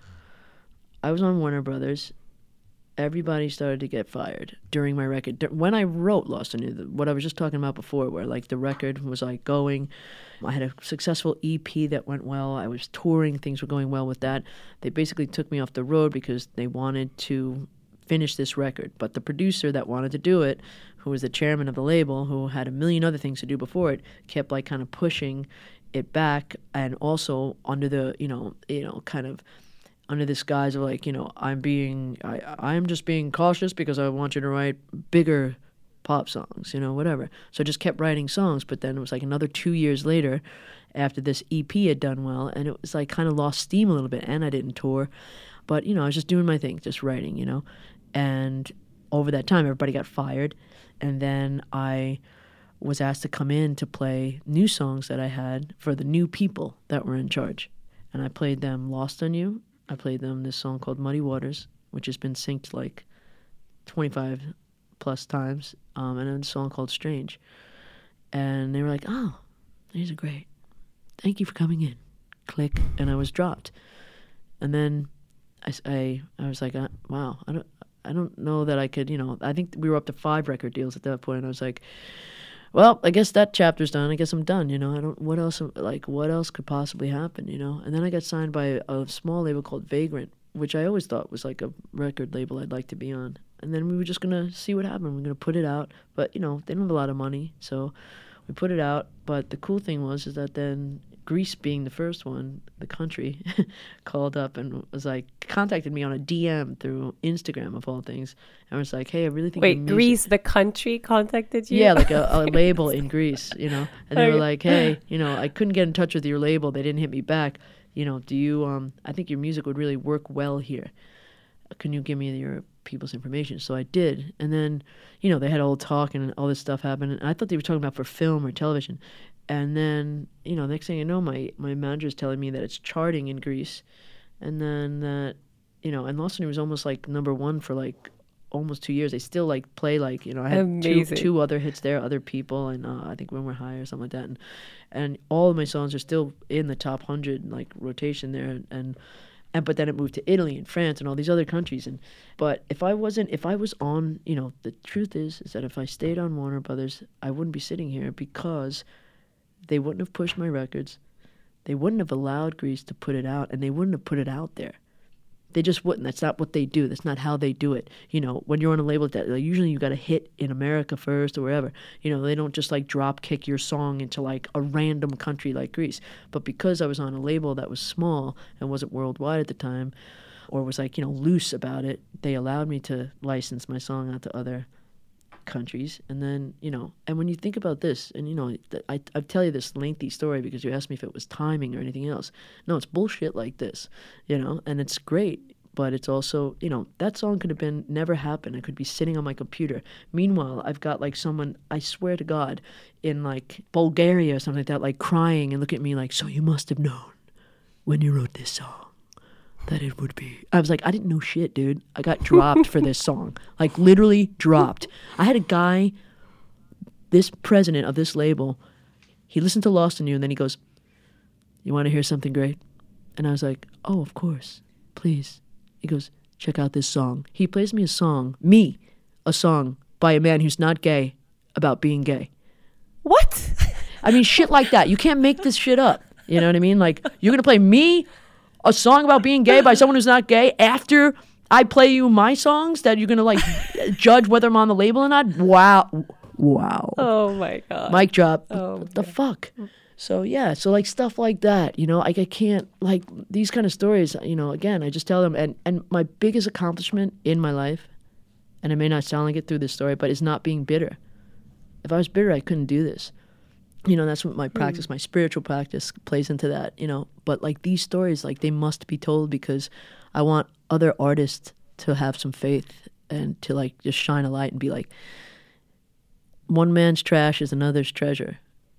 I was on Warner Brothers. Everybody started to get fired during my record. When I wrote Lost on You, what I was just talking about before, where like the record was like going, I had a successful E P that went well. I was touring, things were going well with that. They basically took me off the road because they wanted to finish this record. But the producer that wanted to do it, who was the chairman of the label, who had a million other things to do before it, kept like kind of pushing it back, and also under the, you know, you know, kind of under this guise of like, you know, I'm being, I, I'm just being cautious because I want you to write bigger pop songs, you know, whatever. So I just kept writing songs, but then it was like another two years later after this E P had done well, and it was like kind of lost steam a little bit, and I didn't tour. But, you know, I was just doing my thing, just writing, you know. And over that time, everybody got fired, and then I was asked to come in to play new songs that I had for the new people that were in charge. And I played them Lost on You. I played them this song called Muddy Waters, which has been synced like twenty-five plus times, um, and a song called Strange. And they were like, oh, these are great. Thank you for coming in. Click. And I was dropped. And then I, I, I was like, uh, wow, I don't, I don't know that I could, you know, I think we were up to five record deals at that point. And I was like, well, I guess that chapter's done. I guess I'm done, you know. I don't, what else, like, what else could possibly happen, you know? And then I got signed by a small label called Vagrant, which I always thought was like a record label I'd like to be on. And then we were just going to see what happened. We we're going to put it out. But, you know, they don't have a lot of money, so we put it out. But the cool thing was is that then Greece, being the first one, the country, called up and was like, contacted me on a D M through Instagram of all things, and was like, hey, I really think Wait, your music- Greece, the country contacted you? Yeah, like a, a label in Greece, you know, and they were like, hey, you know, I couldn't get in touch with your label. They didn't hit me back. You know, do you, um, I think your music would really work well here. Can you give me your people's information? So I did. And then, you know, they had a whole talk and all this stuff happened. And I thought they were talking about for film or television. And then, you know, next thing I know, my, my manager's telling me that it's charting in Greece. And then that, you know, and Lost on You was almost like number one for like almost two years. They still like play like, you know, I had two, two other hits there, Other People, and uh, I think When We're High or something like that. And, and all of my songs are still in the top one hundred like rotation there. And, and And but then it moved to Italy and France and all these other countries. And but if I wasn't, if I was on, you know, the truth is, is that if I stayed on Warner Brothers, I wouldn't be sitting here because they wouldn't have pushed my records. They wouldn't have allowed Greece to put it out, and they wouldn't have put it out there. They just wouldn't. That's not what they do. That's not how they do it. You know, when you're on a label that like, usually you got to hit in America first or wherever. You know, they don't just like drop kick your song into like a random country like Greece. But because I was on a label that was small and wasn't worldwide at the time, or was like, you know, loose about it, they allowed me to license my song out to other countries. And then, you know, and when you think about this, and you know, I I tell you this lengthy story because you asked me if it was timing or anything else. No, it's bullshit like this, you know, and it's great, but it's also, you know, that song could have been never happened. I could be sitting on my computer. Meanwhile, I've got like someone, I swear to God, in like Bulgaria or something like that, like crying and look at me like, so you must have known when you wrote this song that it would be. I was like, I didn't know shit, dude. I got dropped for this song. Like, literally dropped. I had a guy, this president of this label, he listened to Lost on You, and then he goes, you want to hear something great? And I was like, oh, of course. Please. He goes, check out this song. He plays me a song, me, a song by a man who's not gay about being gay. What? I mean, shit like that. You can't make this shit up. You know what I mean? Like, you're going to play me a song about being gay by someone who's not gay after I play you my songs that you're going to like judge whether I'm on the label or not? Wow. Wow. Oh my God. Mic drop. Oh, what the fuck? So yeah, so like stuff like that, you know, like I can't, like these kind of stories, you know, again, I just tell them, and, and my biggest accomplishment in my life, and it may not sound like it through this story, but it's not being bitter. If I was bitter, I couldn't do this. You know, that's what my practice, mm. my spiritual practice plays into that, you know. But like these stories, like they must be told because I want other artists to have some faith and to like just shine a light and be like, one man's trash is another's treasure,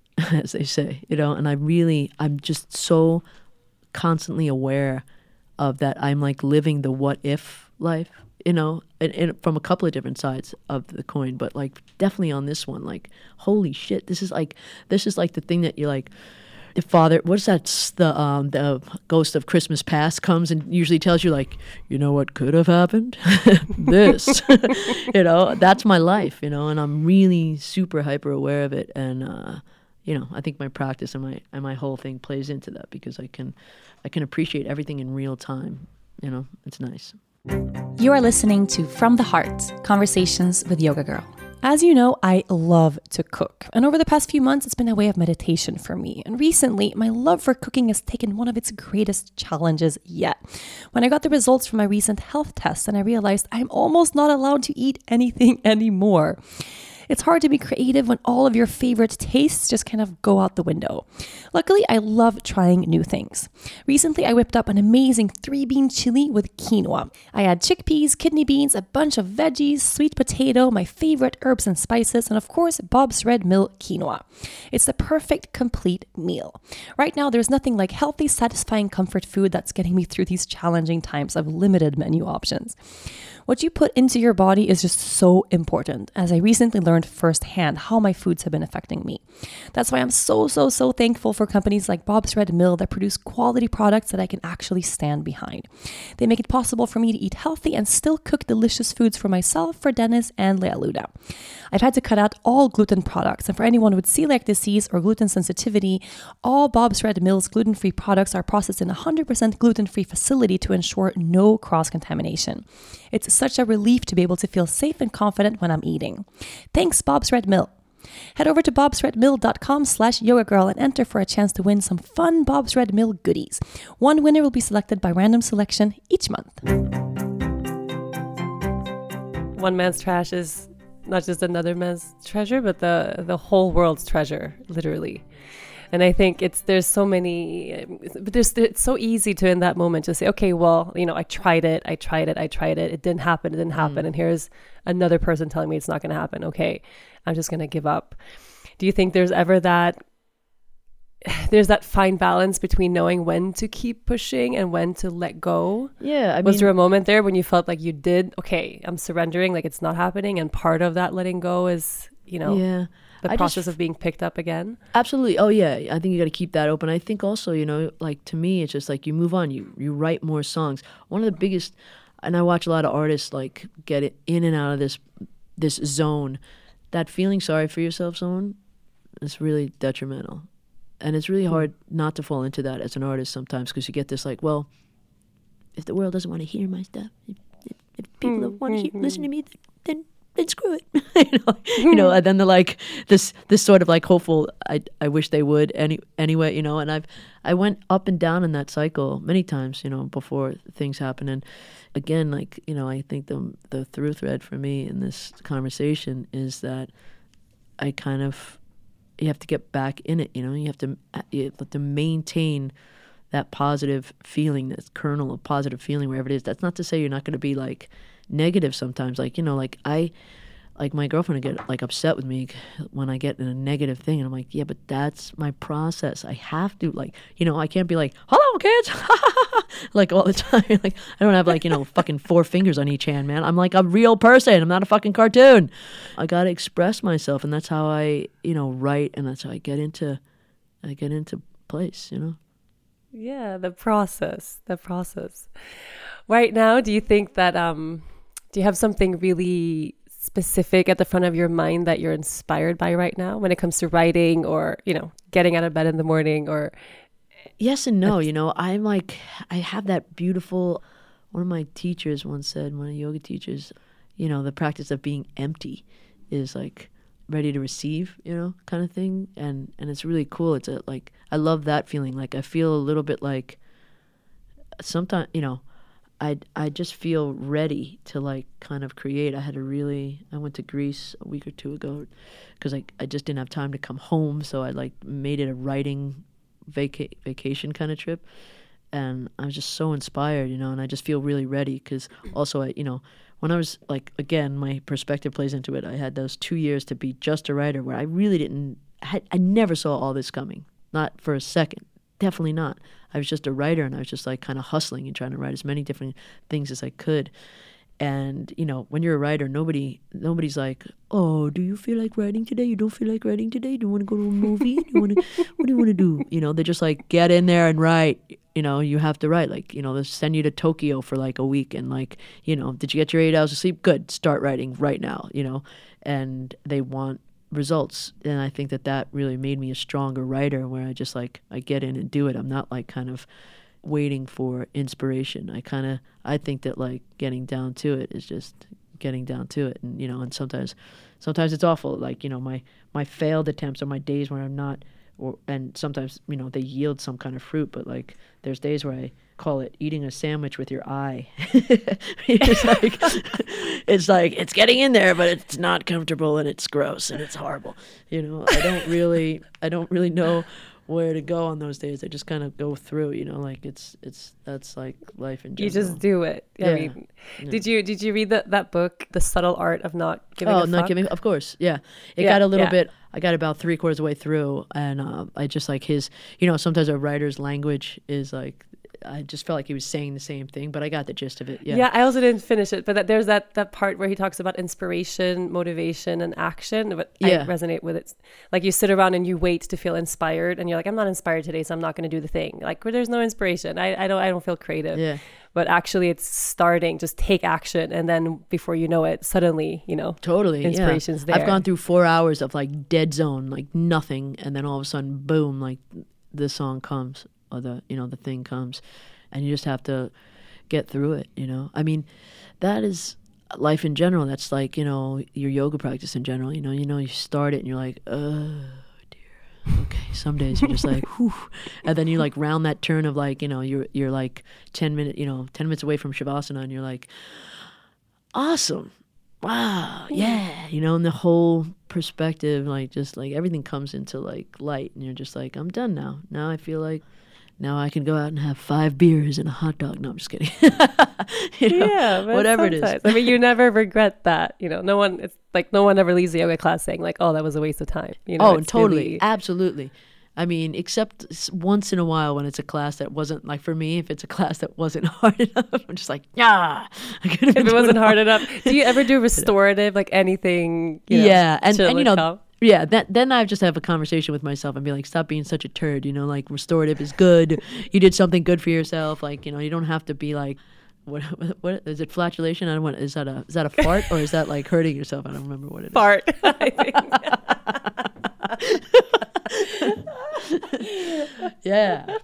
as they say, you know. And I really, I'm just so constantly aware of that. I'm like living the what if life, you know, and, and from a couple of different sides of the coin, but like definitely on this one, like, holy shit, this is like, this is like the thing that you're like, the father, what's that, the um the ghost of Christmas past comes and usually tells you like, you know what could have happened? This, you know, that's my life, you know, and I'm really super hyper aware of it. And, uh, you know, I think my practice and my, and my whole thing plays into that because I can, I can appreciate everything in real time. You know, it's nice. You are listening to From the Heart, Conversations with Yoga Girl. As you know, I love to cook. And over the past few months, it's been a way of meditation for me. And recently, my love for cooking has taken one of its greatest challenges yet. When I got the results from my recent health test and I realized I'm almost not allowed to eat anything anymore. It's hard to be creative when all of your favorite tastes just kind of go out the window. Luckily, I love trying new things. Recently, I whipped up an amazing three-bean chili with quinoa. I add chickpeas, kidney beans, a bunch of veggies, sweet potato, my favorite herbs and spices, and of course, Bob's Red Mill quinoa. It's the perfect, complete meal. Right now, there's nothing like healthy, satisfying comfort food that's getting me through these challenging times of limited menu options. What you put into your body is just so important, as I recently learned firsthand how my foods have been affecting me. That's why I'm so, so, so thankful for companies like Bob's Red Mill that produce quality products that I can actually stand behind. They make it possible for me to eat healthy and still cook delicious foods for myself, for Dennis, and Lealuda. I've had to cut out all gluten products, and for anyone with celiac disease or gluten sensitivity, all Bob's Red Mill's gluten-free products are processed in a one hundred percent gluten-free facility to ensure no cross-contamination. It's such a relief to be able to feel safe and confident when I'm eating. Thanks, Bob's Red Mill. Head over to bobsredmill.com slash yoga girl and enter for a chance to win some fun Bob's Red Mill goodies. One winner will be selected by random selection each month. One man's trash is not just another man's treasure, but the the whole world's treasure, literally. And I think it's there's so many, but there's it's so easy to in that moment just say, okay, well, you know, I tried it, I tried it, I tried it, it didn't happen, it didn't happen, mm. and here's another person telling me it's not going to happen. Okay, I'm just going to give up. Do you think there's ever that there's that fine balance between knowing when to keep pushing and when to let go. Yeah. I Was mean, there a moment there when you felt like you did, okay, I'm surrendering, like it's not happening, and part of that letting go is, you know, yeah. the I process just- of being picked up again? Absolutely. Oh yeah. I think you got to keep that open. I think also, you know, like to me, it's just like you move on, you, you write more songs. One of the biggest, and I watch a lot of artists like get it in and out of this, this zone, that feeling sorry for yourself zone is really detrimental. And it's really hard not to fall into that as an artist sometimes, because you get this like, well, if the world doesn't want to hear my stuff, if, if, if people don't want to hear, listen to me, then then screw it. you know, you know. And then they're like this this sort of like hopeful. I I wish they would any anyway. You know. And I've I went up and down in that cycle many times. You know, before things happen. And again, like you know, I think the the through thread for me in this conversation is that I kind of. You have to get back in it, you know. You have to you have to maintain that positive feeling, that kernel of positive feeling wherever it is. That's not to say you're not going to be like negative sometimes. Like you know, like I, like my girlfriend would get like upset with me when I get in a negative thing, and I'm like, yeah, but that's my process. I have to like, you know, I can't be like, hello kids, like all the time. Like I don't have like you know fucking four fingers on each hand, man. I'm like a real person. I'm not a fucking cartoon. I gotta express myself, and that's how I, you know, write, and that's how I get into, I get into place, you know. Yeah, the process, the process. Right now, do you think that, um, do you have something really specific at the front of your mind that you're inspired by right now when it comes to writing or, you know, getting out of bed in the morning or? Yes and no, you know, I'm like, I have that beautiful, one of my teachers once said, one of the yoga teachers, you know, the practice of being empty is like ready to receive, you know, kind of thing. And, and it's really cool. It's a, like, I love that feeling. Like I feel a little bit like sometimes, you know, I I just feel ready to like kind of create. I had a really, I went to Greece a week or two ago because I, I just didn't have time to come home. So I like made it a writing vaca- vacation kind of trip. And I was just so inspired, you know, and I just feel really ready because also, I, you know, when I was like, again, my perspective plays into it. I had those two years to be just a writer where I really didn't, I, had, I never saw all this coming, not for a second. Definitely not. I was just a writer, and I was just like kind of hustling and trying to write as many different things as I could. And you know, when you're a writer, nobody, nobody's like, "Oh, do you feel like writing today? You don't feel like writing today? Do you want to go to a movie? Do you want to? What do you want to do?" You know, they're just like, "Get in there and write." You know, you have to write. Like, you know, they'll send you to Tokyo for like a week, and like, you know, did you get your eight hours of sleep? Good, start writing right now. You know, and they want results, and I think that that really made me a stronger writer, where I just like I get in and do it. I'm not like kind of waiting for inspiration. I kind of I think that like getting down to it is just getting down to it. And you know, and sometimes sometimes it's awful, like, you know, my my failed attempts are my days where I'm not, or and sometimes, you know, they yield some kind of fruit, but like there's days where I call it eating a sandwich with your eye. It's like it's like it's getting in there, but it's not comfortable, and it's gross, and it's horrible. You know, I don't really I don't really know where to go on those days. I just kind of go through, you know, like it's it's that's like life in general. You just do it. I Yeah. mean, Yeah. did you did you read that that book, The Subtle Art of Not Giving oh, a Fuck? not giving, of course, yeah. It Yeah, got a little yeah. bit. I got about three quarters of the way through, and uh, I just like his. You know, sometimes a writer's language is like. I just felt like he was saying the same thing, but I got the gist of it. Yeah. Yeah, I also didn't finish it, but that, there's that that part where he talks about inspiration, motivation, and action. But Yeah. I resonate with it. Like you sit around and you wait to feel inspired, and you're like, I'm not inspired today, so I'm not going to do the thing. Like where there's no inspiration, I, I don't I don't feel creative. Yeah. But actually, it's starting. Just take action, and then before you know it, suddenly, you know, Totally. inspiration's yeah. there. I've gone through four hours of like dead zone, like nothing, and then all of a sudden, boom, like the song comes, or the you know the thing comes, and you just have to get through it. You know, I mean, that is life in general. That's like, you know, your yoga practice in general. You know, you know, you start it and you're like, oh dear. Okay. Some days you're just like, whew, and then you like round that turn of like, you know, you're you're like ten minute, you know, ten minutes away from shavasana, and you're like, awesome. Wow, yeah, you know, and the whole perspective, like, just like everything comes into like light, and you're just like, I'm done now. Now I feel like, now I can go out and have five beers and a hot dog. No, I'm just kidding. You know, yeah, but whatever it is. sometimes- I mean, you never regret that. You know, no one. It's like no one ever leaves a yoga class saying like, "Oh, that was a waste of time." You know, Oh, it's totally, really- absolutely, I mean, except s- once in a while when it's a class that wasn't like for me. If it's a class that wasn't hard enough, I'm just like, yeah. If it wasn't hard enough, do you ever do restorative, like anything? You know, yeah, and, to, and you like, know, help? yeah. That then I just have a conversation with myself and be like, stop being such a turd. You know, like restorative is good. You did something good for yourself. Like, you know, you don't have to be like, what what is it? Flatulation? I don't want. Is that a is that a fart or is that like hurting yourself? I don't remember what it is. Fart, I think. Yeah.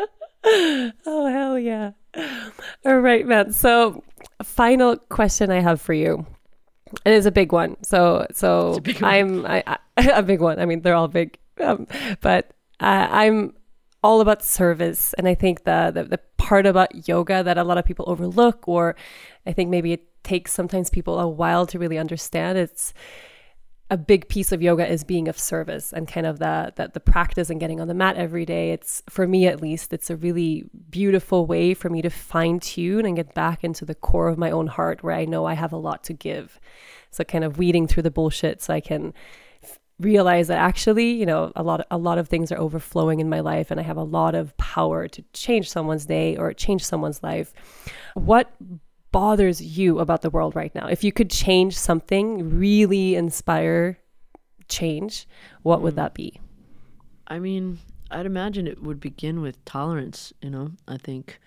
Oh, hell yeah. All right, man. So, final question I have for you. It is a big one. So, so big one. I'm I, I, a big one. I mean, they're all big, um, but uh, I'm all about service, and I think the, the the part about yoga that a lot of people overlook, or I think maybe it takes sometimes people a while to really understand. It's a big piece of yoga is being of service, and kind of that that the practice and getting on the mat every day. It's, for me at least, it's a really beautiful way for me to fine tune and get back into the core of my own heart, where I know I have a lot to give. So kind of weeding through the bullshit so I can f- realize that actually, you know, a lot of, a lot of things are overflowing in my life, and I have a lot of power to change someone's day or change someone's life. What bothers you about the world right now? If you could change something, really inspire change, what would that be? I mean, I'd imagine it would begin with tolerance, you know? I think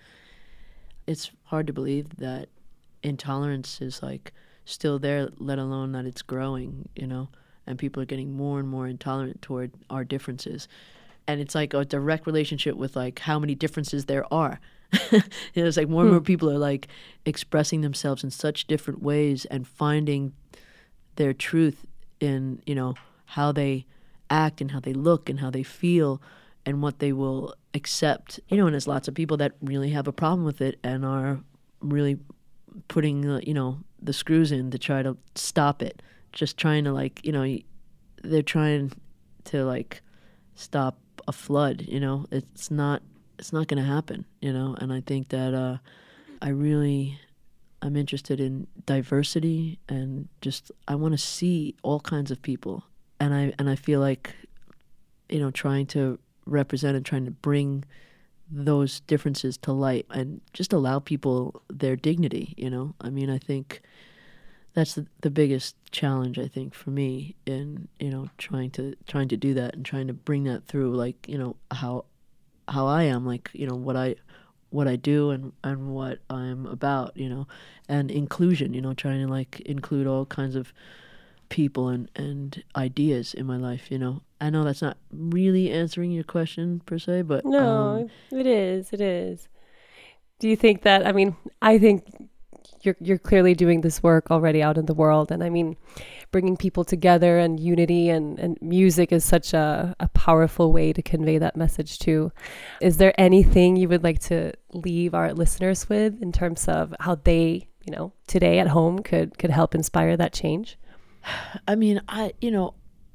it's hard to believe that intolerance is like still there, let alone that it's growing, you know? And people are getting more and more intolerant toward our differences. And it's like a direct relationship with like how many differences there are. You know, it's like more and more people are like expressing themselves in such different ways and finding their truth in, you know, how they act and how they look and how they feel and what they will accept. You know, and there's lots of people that really have a problem with it and are really putting, uh, you know, the screws in to try to stop it. Just trying to like, you know, they're trying to like stop a flood, you know. It's not it's not going to happen, you know. And I think that uh, I really, I'm interested in diversity and just, I want to see all kinds of people. And I, and I feel like, you know, trying to represent and trying to bring those differences to light and just allow people their dignity, you know. I mean, I think that's the, the biggest challenge, I think, for me in, you know, trying to trying to do that and trying to bring that through, like, you know, how how I am, like, you know, what I what I do and, and what I'm about, you know, and inclusion, you know, trying to like include all kinds of people and, and ideas in my life, you know. I know that's not really answering your question per se, but No, um, it is. It is. Do you think that, I mean, I think you're you're clearly doing this work already out in the world, and I mean, bringing people together and unity and, and music is such a, a powerful way to convey that message too. Is there anything you would like to leave our listeners with in terms of how they, you know, today at home could could help inspire that change? I mean, I you know,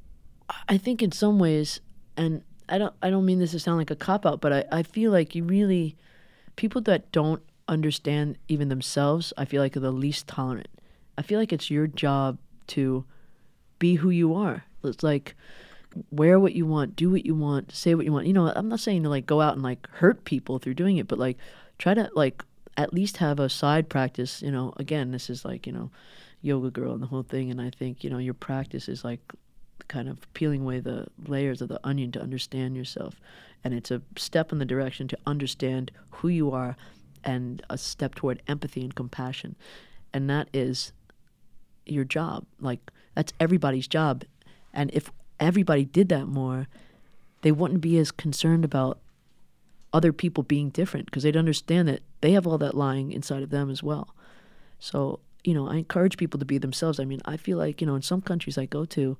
I think in some ways, and I don't I don't mean this to sound like a cop out, but I, I feel like you really, people that don't understand even themselves, I feel like are the least tolerant. I feel like it's your job to be who you are. It's like wear what you want, do what you want, say what you want. You know, I'm not saying to like go out and like hurt people through doing it, but like try to like at least have a side practice. You know, again, this is like, you know, Yoga Girl and the whole thing. And I think, you know, your practice is like kind of peeling away the layers of the onion to understand yourself. And it's a step in the direction to understand who you are and a step toward empathy and compassion. And that is your job. Like, that's everybody's job. And if everybody did that more, they wouldn't be as concerned about other people being different, because they'd understand that they have all that lying inside of them as well. So, you know, I encourage people to be themselves. I mean, I feel like, you know, in some countries I go to,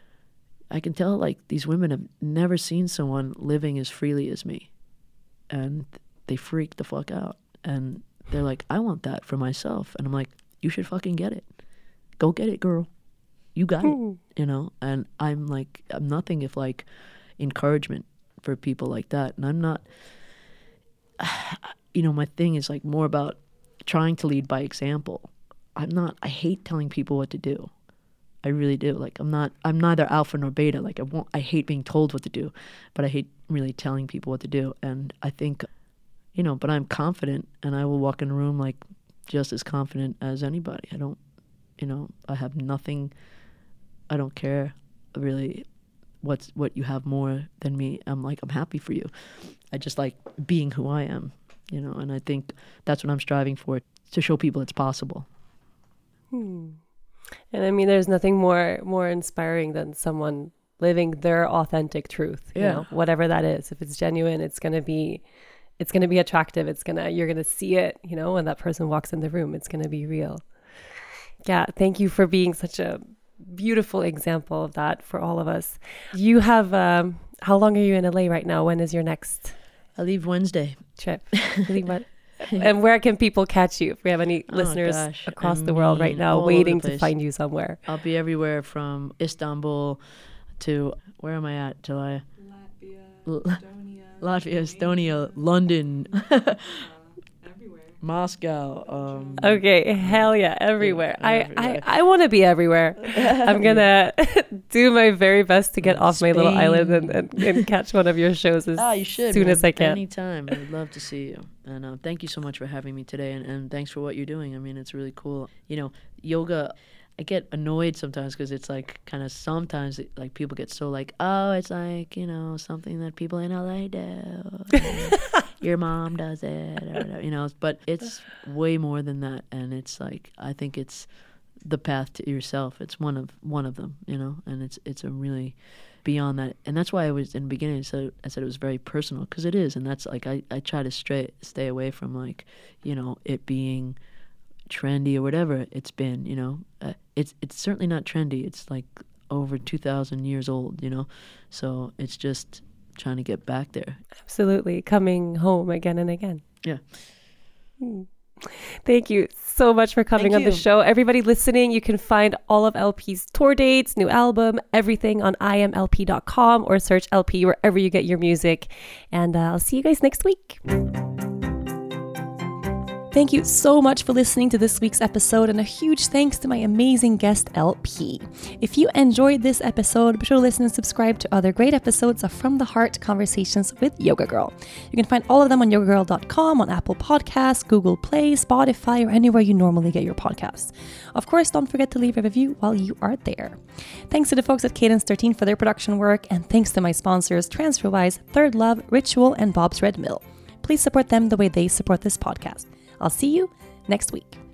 I can tell like these women have never seen someone living as freely as me. And they freak the fuck out. And they're like, I want that for myself. And I'm like, you should fucking get it. Go get it, girl. You got it, you know? And I'm like, I'm nothing if like encouragement for people like that. And I'm not, you know, my thing is like more about trying to lead by example. I'm not, I hate telling people what to do. I really do. Like, I'm not, I'm neither alpha nor beta. Like, I won't, I hate being told what to do, but I hate really telling people what to do. And I think, you know, but I'm confident, and I will walk in a room like just as confident as anybody. I don't, you know, I have nothing, I don't care really what's what you have more than me. I'm like, I'm happy for you. I just like being who I am, you know, and I think that's what I'm striving for, to show people it's possible. Hmm. And I mean, there's nothing more more inspiring than someone living their authentic truth, you Yeah. know, whatever that is. If it's genuine, it's going to be, it's going to be attractive. It's going to, you're going to see it, you know, when that person walks in the room, it's going to be real. Yeah. Thank you for being such a beautiful example of that for all of us. You have, um, how long are you in L A right now? When is your next I leave Wednesday. trip? Leave what? And where can people catch you if we have any Oh, listeners gosh. across I the world right mean, now all over waiting the to place. find you somewhere? I'll be everywhere from Istanbul to, where am I at? July? Latvia, L- Estonia, Latvia, Estonia, London, everywhere. Moscow. Um, Okay, hell yeah, everywhere. I, everywhere. I, I want to be everywhere. I'm going to do my very best to get off my little Spain. island and, and, and catch one of your shows as Ah, you should, soon man. as I can. Anytime. I would love to see you. And uh, thank you so much for having me today. And, and thanks for what you're doing. I mean, it's really cool. You know, yoga, I get annoyed sometimes because it's like kind of sometimes it, like people get so like, oh, it's like, you know, something that people in L A do. Your mom does it, or whatever, you know. But it's way more than that. And it's like, I think it's the path to yourself. It's one of one of them, you know. And it's it's a really beyond that, and that's why I was in the beginning. So I said it was very personal, because it is, and that's like I, I try to stray stay away from like, you know, it being trendy or whatever it's been. You know, uh, it's it's certainly not trendy. It's like over two thousand years old. You know, so it's just trying to get back there. Absolutely. Coming home again and again. Yeah. Hmm. Thank you so much for coming Thank on the you. show. Everybody listening, you can find all of L P's tour dates, new album, everything on I am L P dot com, or search L P wherever you get your music. And uh, I'll see you guys next week. Thank you so much for listening to this week's episode, and a huge thanks to my amazing guest, L P. If you enjoyed this episode, be sure to listen and subscribe to other great episodes of From the Heart Conversations with Yoga Girl. You can find all of them on yoga girl dot com, on Apple Podcasts, Google Play, Spotify, or anywhere you normally get your podcasts. Of course, don't forget to leave a review while you are there. Thanks to the folks at Cadence thirteen for their production work, and thanks to my sponsors, TransferWise, Third Love, Ritual, and Bob's Red Mill. Please support them the way they support this podcast. I'll see you next week.